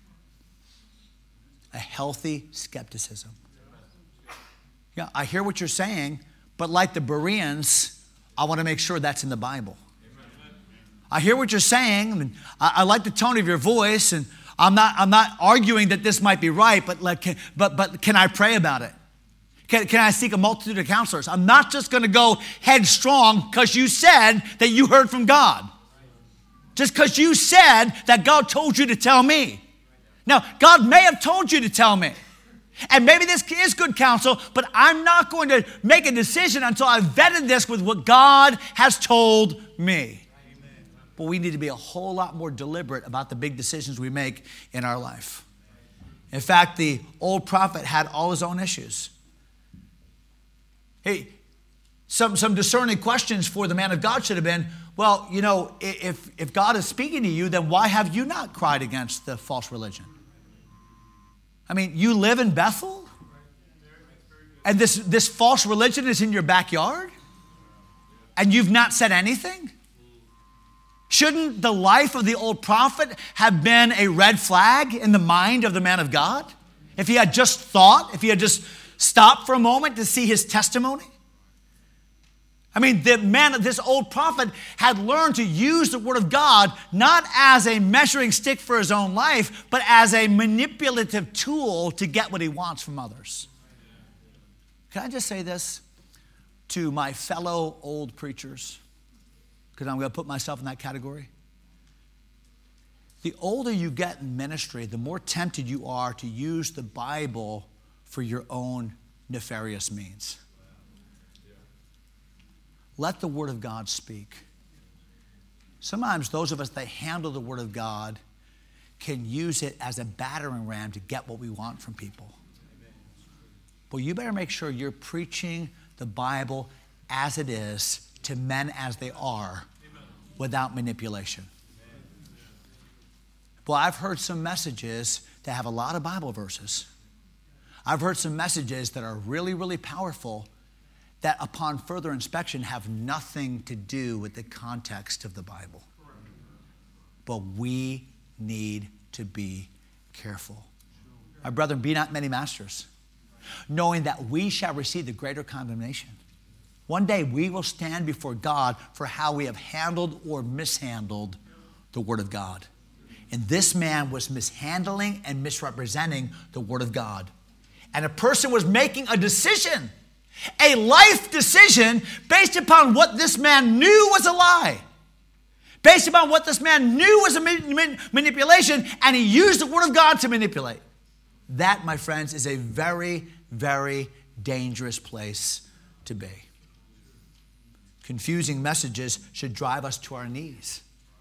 A healthy skepticism. Yeah, I hear what you're saying, but like the Bereans, I want to make sure that's in the Bible. I hear what you're saying, and I, I like the tone of your voice, and I'm not, I'm not arguing that this might be right, but, like, but, but can I pray about it? Can, can I seek a multitude of counselors? I'm not just going to go headstrong because you said that you heard from God. Just because you said that God told you to tell me. Now, God may have told you to tell me. And maybe this is good counsel, but I'm not going to make a decision until I've vetted this with what God has told me. But we need to be a whole lot more deliberate about the big decisions we make in our life. In fact, the old prophet had all his own issues. He, Some, some discerning questions for the man of God should have been, well, you know, if, if God is speaking to you, then why have you not cried against the false religion? I mean, you live in Bethel? And this, this false religion is in your backyard? And you've not said anything? Shouldn't the life of the old prophet have been a red flag in the mind of the man of God? If he had just thought, if he had just stopped for a moment to see his testimony? I mean, the man, this old prophet had learned to use the word of God not as a measuring stick for his own life, but as a manipulative tool to get what he wants from others. Can I just say this to my fellow old preachers? Because I'm going to put myself in that category. The older you get in ministry, the more tempted you are to use the Bible for your own nefarious means. Let the Word of God speak. Sometimes those of us that handle the Word of God can use it as a battering ram to get what we want from people. But you better make sure you're preaching the Bible as it is to men as they are without manipulation. Well, I've heard some messages that have a lot of Bible verses. I've heard some messages that are really, really powerful that upon further inspection have nothing to do with the context of the Bible. But we need to be careful. My brethren, be not many masters, knowing that we shall receive the greater condemnation. One day we will stand before God for how we have handled or mishandled the Word of God. And this man was mishandling and misrepresenting the Word of God. And a person was making a decision, a life decision based upon what this man knew was a lie, based upon what this man knew was a manipulation, and he used the Word of God to manipulate. That, my friends, is a very, very dangerous place to be. Confusing messages should drive us to our knees.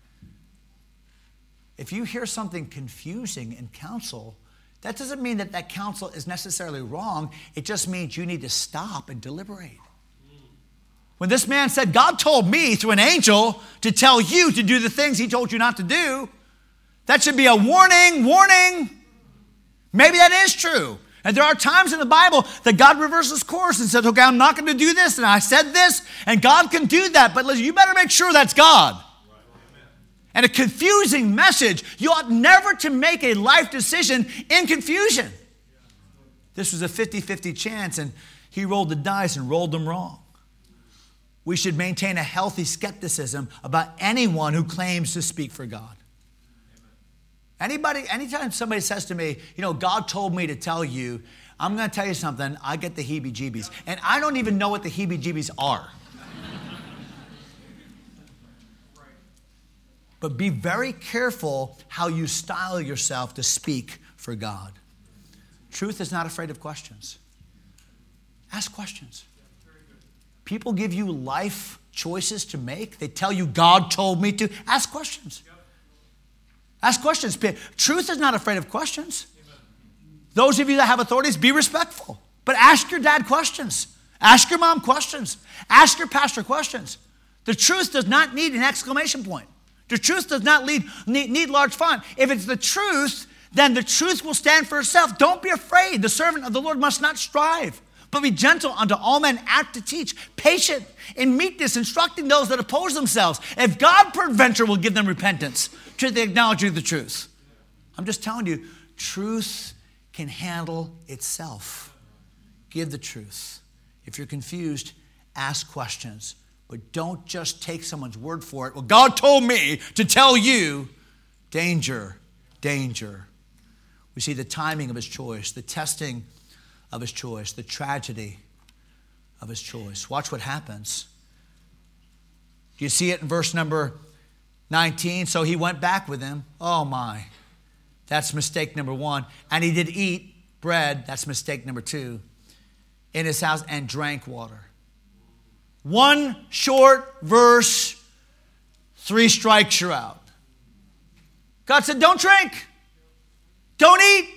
If you hear something confusing in counsel, that doesn't mean that that counsel is necessarily wrong. It just means you need to stop and deliberate. When this man said, God told me through an angel to tell you to do the things he told you not to do, that should be a warning, warning. Maybe that is true. And there are times in the Bible that God reverses course and says, okay, I'm not going to do this, and I said this, and God can do that, but listen, you better make sure that's God. And a confusing message, you ought never to make a life decision in confusion. This was a fifty-fifty chance, and he rolled the dice and rolled them wrong. We should maintain a healthy skepticism about anyone who claims to speak for God. Anybody, anytime somebody says to me, you know, God told me to tell you, I'm going to tell you something, I get the heebie-jeebies. And I don't even know what the heebie-jeebies are. But be very careful how you style yourself to speak for God. Truth is not afraid of questions. Ask questions. People give you life choices to make. They tell you, God told me to. Ask questions. Ask questions. Truth is not afraid of questions. Those of you that have authorities, be respectful. But ask your dad questions. Ask your mom questions. Ask your pastor questions. The truth does not need an exclamation point. The truth does not need, need, need large font. If it's the truth, then the truth will stand for itself. Don't be afraid. The servant of the Lord must not strive, but be gentle unto all men, apt to teach, patient in meekness, instructing those that oppose themselves. If God peradventure will give them repentance to the acknowledging of the truth. I'm just telling you, truth can handle itself. Give the truth. If you're confused, ask questions. But don't just take someone's word for it. Well, God told me to tell you. Danger, danger. We see the timing of his choice, the testing of his choice, the tragedy of his choice. Watch what happens. Do you see it in verse number nineteen? So he went back with him. Oh my. That's mistake number one. And he did eat bread. That's mistake number two. In his house and drank water. One short verse, three strikes you're out. God said, don't drink. Don't eat.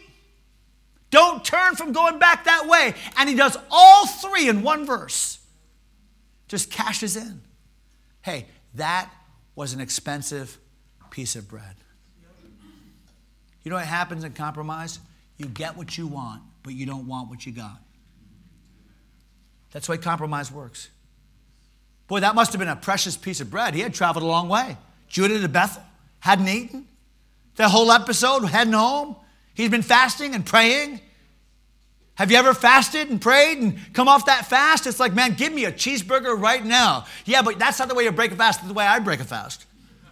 Don't turn from going back that way. And he does all three in one verse. Just cashes in. Hey, that was an expensive piece of bread. You know what happens in compromise? You get what you want, but you don't want what you got. That's the way compromise works. Boy, that must have been a precious piece of bread. He had traveled a long way. Judah to Bethel, hadn't eaten. The whole episode, heading home. He's been fasting and praying. Have you ever fasted and prayed and come off that fast? It's like, man, give me a cheeseburger right now. Yeah, but that's not the way you break a fast. That's the way I break a fast.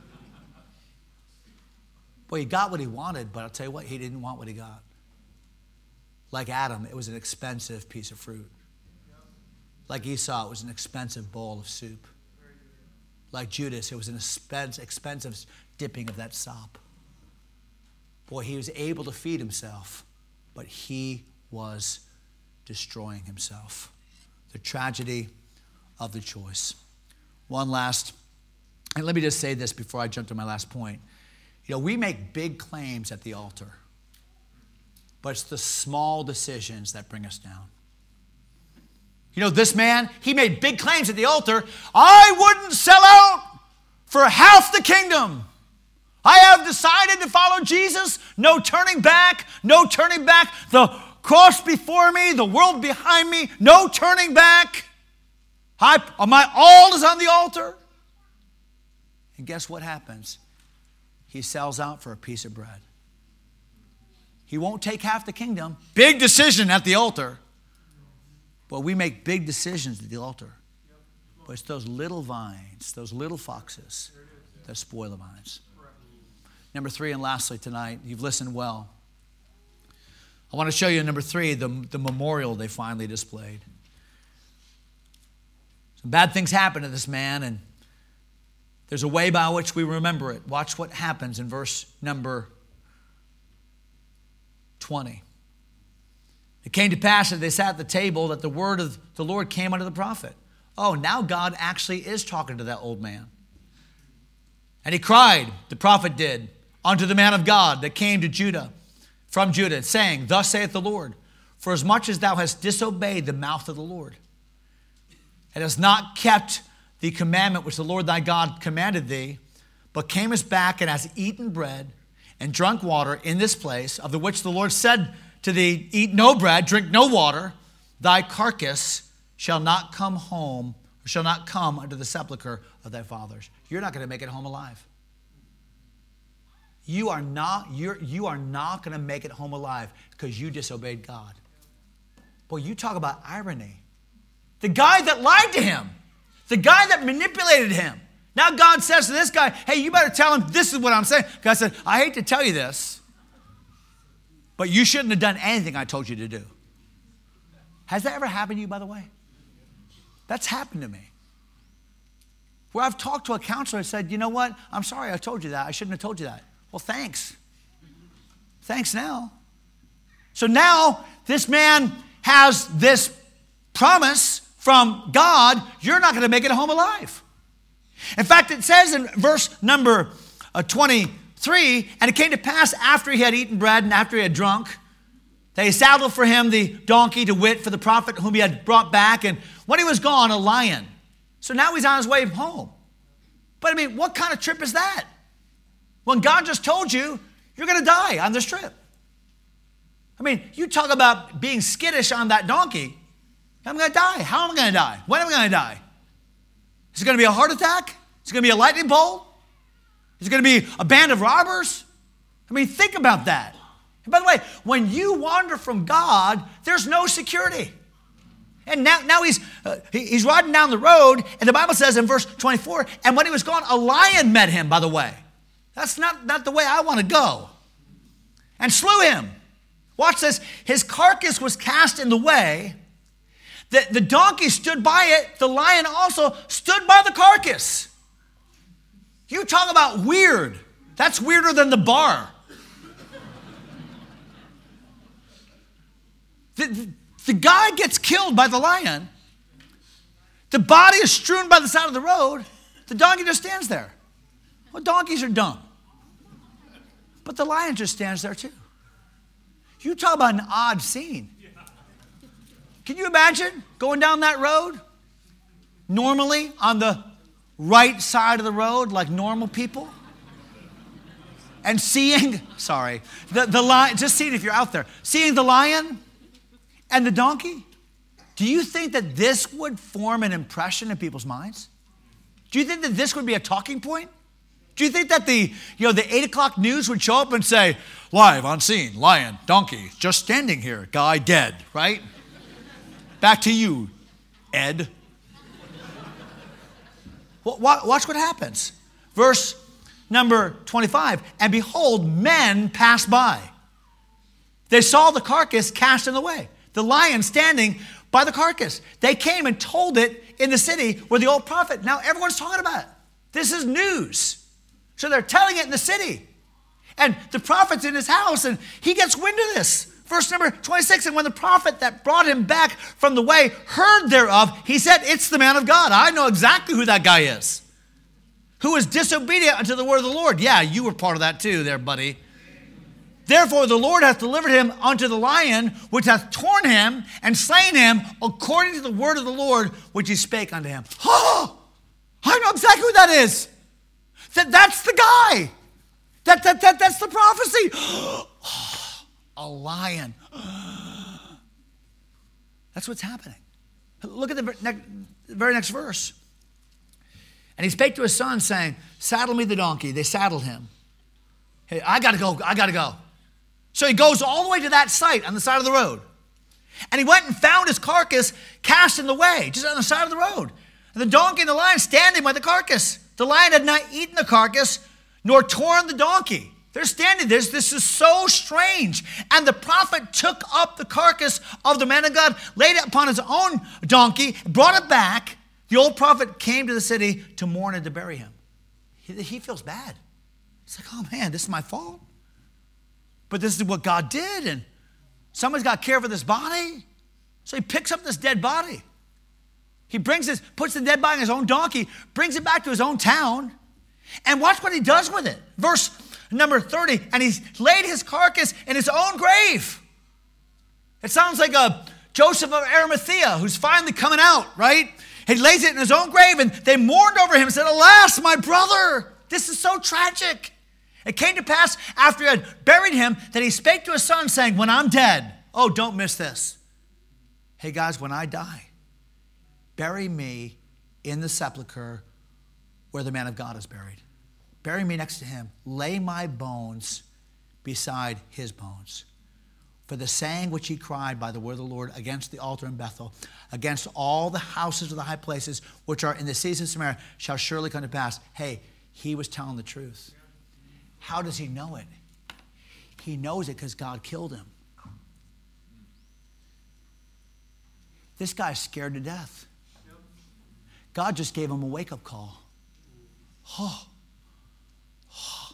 Boy, he got what he wanted, but I'll tell you what, he didn't want what he got. Like Adam, it was an expensive piece of fruit. Like Esau, it was an expensive bowl of soup. Like Judas, it was an expensive dipping of that sop. Boy, he was able to feed himself, but he was destroying himself. The tragedy of the choice. One last, and let me just say this before I jump to my last point. You know, we make big claims at the altar, but it's the small decisions that bring us down. You know, this man, he made big claims at the altar. I wouldn't sell out for half the kingdom. I have decided to follow Jesus. No turning back. No turning back. The cross before me, the world behind me. No turning back. I, my all is on the altar. And guess what happens? He sells out for a piece of bread. He won't take half the kingdom. Big decision at the altar. But we make big decisions at the altar. But it's those little vines, those little foxes that spoil the vines. Number three, and lastly tonight, you've listened well. I want to show you, number three, the, the memorial they finally displayed. Some bad things happened to this man, and there's a way by which we remember it. Watch what happens in verse number twenty. It came to pass as they sat at the table that the word of the Lord came unto the prophet. Oh, now God actually is talking to that old man. And he cried, the prophet did, unto the man of God that came to Judah, from Judah, saying, Thus saith the Lord, for as much as thou hast disobeyed the mouth of the Lord, and hast not kept the commandment which the Lord thy God commanded thee, but camest back and hast eaten bread and drunk water in this place, of the which the Lord said to thee, Eat no bread, drink no water, thy carcass shall not come home, or shall not come unto the sepulchre of thy fathers. You're not going to make it home alive. You are not, you're, you are not going to make it home alive because you disobeyed God. Boy, you talk about irony. The guy that lied to him, the guy that manipulated him. Now God says to this guy, hey, you better tell him this is what I'm saying. God said, I hate to tell you this, but you shouldn't have done anything I told you to do. Has that ever happened to you, by the way? That's happened to me. Where I've talked to a counselor and said, you know what? I'm sorry I told you that. I shouldn't have told you that. Well, thanks. Thanks now. So now this man has this promise from God, you're not going to make it home alive. In fact, it says in verse number uh, twenty-three, and it came to pass after he had eaten bread and after he had drunk, that he saddled for him the donkey, to wit, for the prophet whom he had brought back. And when he was gone, a lion. So now he's on his way home. But I mean, what kind of trip is that? When God just told you, you're going to die on this trip. I mean, you talk about being skittish on that donkey. I'm going to die. How am I going to die? When am I going to die? Is it going to be a heart attack? Is it going to be a lightning bolt? Is it going to be a band of robbers? I mean, think about that. And by the way, when you wander from God, there's no security. And now, now he's, uh, he's riding down the road, and the Bible says in verse twenty-four, and when he was gone, a lion met him, by the way. That's not, not the way I want to go. And slew him. Watch this. His carcass was cast in the way. The, the donkey stood by it. The lion also stood by the carcass. You talk about weird. That's weirder than the bar. The, the, the guy gets killed by the lion. The body is strewn by the side of the road. The donkey just stands there. Well, donkeys are dumb. But the lion just stands there too. You talk about an odd scene. Can you imagine going down that road? normally on the right side of the road like normal people. And seeing, sorry, the, the lion, just seeing if you're out there, seeing the lion and the donkey, do you think that this would form an impression in people's minds? Do you think that this would be a talking point? Do you think that the, you know, the eight o'clock news would show up and say, live on scene, lion, donkey, just standing here, guy dead, right? Back to you, Ed. Well, watch what happens. Verse number twenty-five, and behold, men passed by. They saw the carcass cast in the way, the lion standing by the carcass. They came and told it in the city where the old prophet. Now everyone's talking about it. This is news. So they're telling it in the city. And the prophet's in his house and he gets wind of this. Verse number twenty-six, and when the prophet that brought him back from the way heard thereof, he said, it's the man of God. I know exactly who that guy is. Who is disobedient unto the word of the Lord. Yeah, you were part of that too there, buddy. Therefore the Lord hath delivered him unto the lion, which hath torn him and slain him according to the word of the Lord, which he spake unto him. Oh, I know exactly who that is. That, that's the guy. That, that, that, that's the prophecy. Oh, a lion. That's what's happening. Look at the very next verse. And he spake to his son, saying, saddle me the donkey. They saddled him. Hey, I got to go. I got to go. So he goes all the way to that site on the side of the road. And he went and found his carcass cast in the way, just on the side of the road. And the donkey and the lion standing by the carcass. The lion had not eaten the carcass, nor torn the donkey. They're standing there. This is so strange. And the prophet took up the carcass of the man of God, laid it upon his own donkey, brought it back. The old prophet came to the city to mourn and to bury him. He, he feels bad. It's like, oh man, this is my fault. But this is what God did, and someone's got care for this body. So he picks up this dead body. He brings this, puts the dead body on his own donkey, brings it back to his own town, and watch what he does with it. Verse number thirty, and he's laid his carcass in his own grave. It sounds like a Joseph of Arimathea who's finally coming out, right? He lays it in his own grave, and they mourned over him and said, alas, my brother, this is so tragic. It came to pass after he had buried him that he spake to his son, saying, when I'm dead, oh, don't miss this. Hey, guys, when I die, bury me in the sepulcher where the man of God is buried. Bury me next to him. Lay my bones beside his bones. For the saying which he cried by the word of the Lord against the altar in Bethel, against all the houses of the high places which are in the cities of Samaria, shall surely come to pass. Hey, he was telling the truth. How does he know it? He knows it because God killed him. This guy's scared to death. God just gave him a wake-up call. Oh. Oh.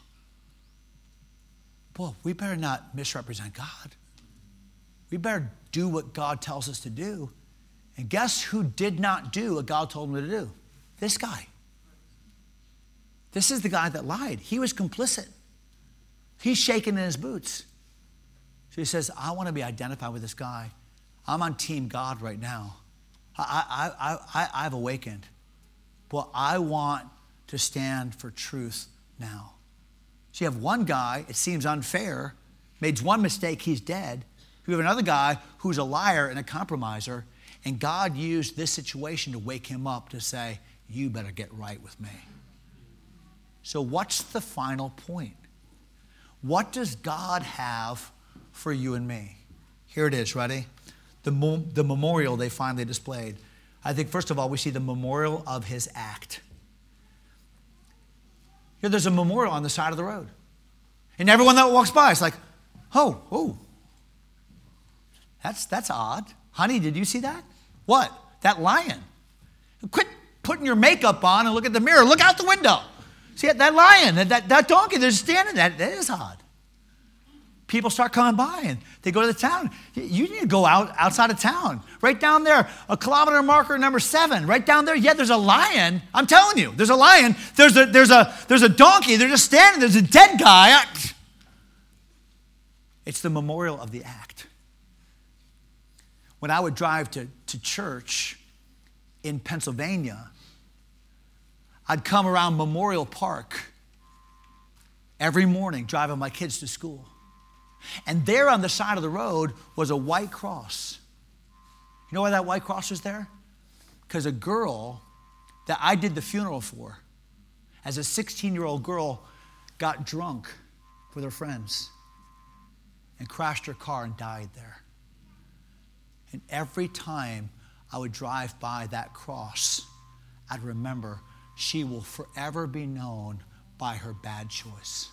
Boy, we better not misrepresent God. We better do what God tells us to do. And guess who did not do what God told him to do? This guy. This is the guy that lied. He was complicit. He's shaking in his boots. So he says, I want to be identified with this guy. I'm on team God right now. I, I, I, I've awakened. Well, I want to stand for truth now. So you have one guy, it seems unfair, made one mistake, he's dead. You have another guy who's a liar and a compromiser, and God used this situation to wake him up to say, you better get right with me. So what's the final point? What does God have for you and me? Here it is, ready? The, mo- the memorial they finally displayed. I think, first of all, we see the memorial of his act. Here, there's a memorial on the side of the road. And everyone that walks by is like, oh, oh. That's, that's odd. Honey, did you see that? What? That lion. Quit putting your makeup on and look at the mirror. Look out the window. See that lion, that, that, that donkey, they're standing there. That is odd. People start coming by and they go to the town. You need to go out outside of town. Right down there, a kilometer marker number seven. Right down there, yeah, there's a lion. I'm telling you, there's a lion. There's a, there's a, there's a donkey. They're just standing. There's a dead guy. It's the memorial of the act. When I would drive to, to church in Pennsylvania, I'd come around Memorial Park every morning driving my kids to school. And there on the side of the road was a white cross. You know why that white cross was there? Because a girl that I did the funeral for, as a sixteen-year-old girl, got drunk with her friends and crashed her car and died there. And every time I would drive by that cross, I'd remember she will forever be known by her bad choice.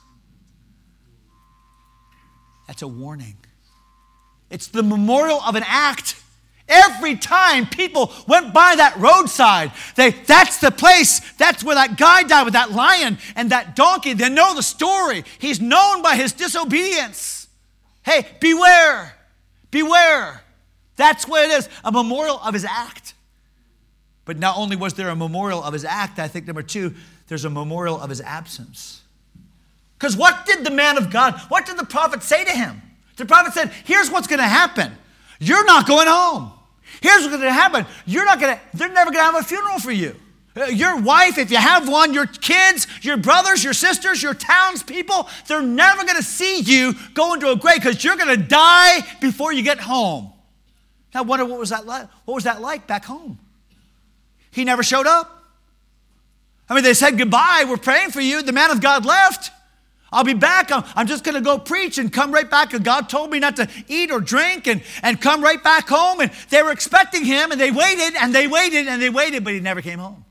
That's a warning. It's the memorial of an act. Every time people went by that roadside, they, that's the place, that's where that guy died with that lion and that donkey. They know the story. He's known by his disobedience. Hey, beware, beware. That's what it is, a memorial of his act. But not only was there a memorial of his act, I think number two, there's a memorial of his absence. Because what did the man of God, what did the prophet say to him? The prophet said, here's what's going to happen. You're not going home. Here's what's going to happen. You're not going to, they're never going to have a funeral for you. Your wife, if you have one, your kids, your brothers, your sisters, your townspeople, they're never going to see you go into a grave because you're going to die before you get home. Now, I wonder what was that like? What was that like back home? He never showed up. I mean, they said goodbye. We're praying for you. The man of God left. I'll be back. I'm, I'm just going to go preach and come right back. And God told me not to eat or drink and, and come right back home. And they were expecting him, and they waited and they waited and they waited, but he never came home.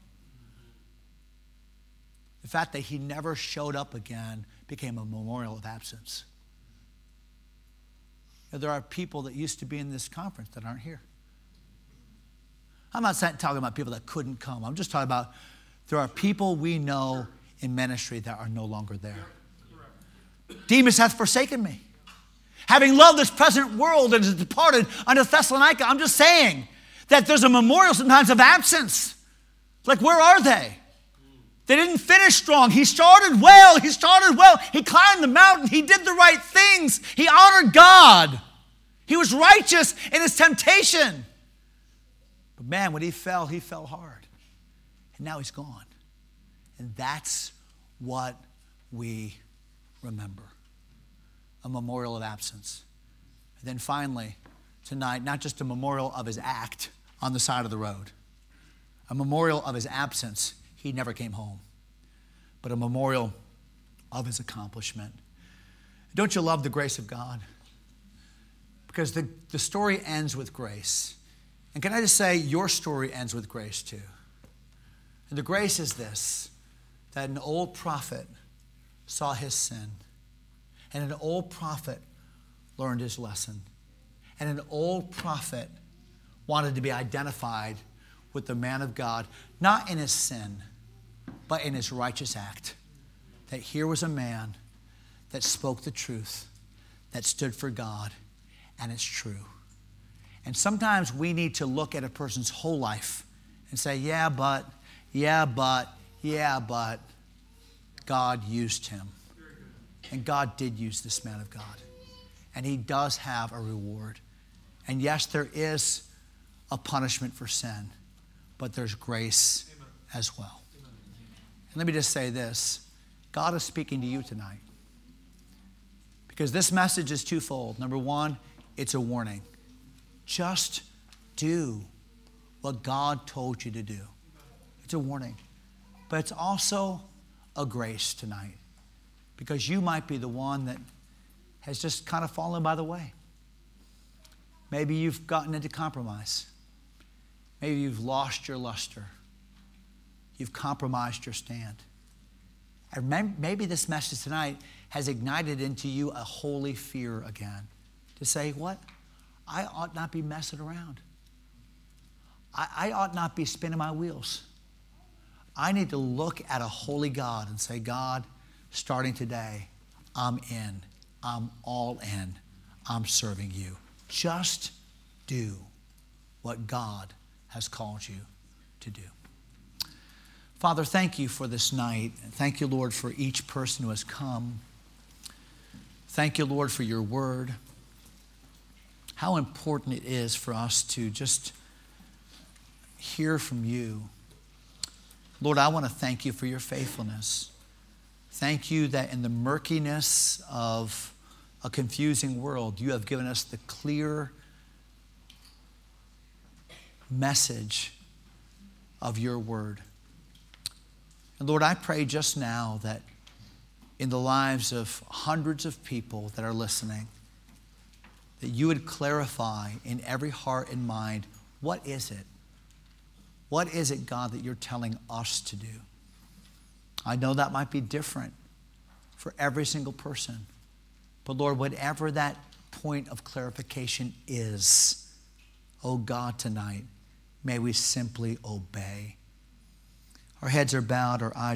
The fact that he never showed up again became a memorial of absence. There are people that used to be in this conference that aren't here. I'm not talking about people that couldn't come. I'm just talking about there are people we know in ministry that are no longer there. Demas hath forsaken me, having loved this present world and has departed unto Thessalonica. I'm just saying that there's a memorial sometimes of absence. Like, where are they? They didn't finish strong. He started well. He started well. He climbed the mountain. He did the right things. He honored God. He was righteous in his temptation. But man, when he fell, he fell hard. And now he's gone. And that's what we remember. A memorial of absence. And then finally, tonight, not just a memorial of his act on the side of the road. A memorial of his absence. He never came home. But a memorial of his accomplishment. Don't you love the grace of God? Because the, the story ends with grace. And can I just say, your story ends with grace too. And the grace is this, that an old prophet saw his sin. And an old prophet learned his lesson. And an old prophet wanted to be identified with the man of God, not in his sin, but in his righteous act. That here was a man that spoke the truth, that stood for God, and it's true. And sometimes we need to look at a person's whole life and say, yeah, but, yeah, but, yeah, but, God used him. And God did use this man of God. And he does have a reward. And yes, there is a punishment for sin, but there's grace Amen. As well. Amen. And let me just say this. God is speaking to you tonight. Because this message is twofold. Number one, it's a warning. Just do what God told you to do. It's a warning. But it's also a grace tonight. Because you might be the one that has just kind of fallen by the way. Maybe you've gotten into compromise. Maybe you've lost your luster. You've compromised your stand. And maybe this message tonight has ignited into you a holy fear again. To say, what? I ought not be messing around. I, I ought not be spinning my wheels. I need to look at a holy God and say, God, starting today, I'm in. I'm all in. I'm serving you. Just do what God has called you to do. Father, thank you for this night. Thank you, Lord, for each person who has come. Thank you, Lord, for your word. How important it is for us to just hear from you. Lord, I want to thank you for your faithfulness. Thank you that in the murkiness of a confusing world, you have given us the clear message of your word. And Lord, I pray just now that in the lives of hundreds of people that are listening, that you would clarify in every heart and mind, what is it? What is it, God, that you're telling us to do? I know that might be different for every single person. But Lord, whatever that point of clarification is, oh God, tonight, may we simply obey. Our heads are bowed, our eyes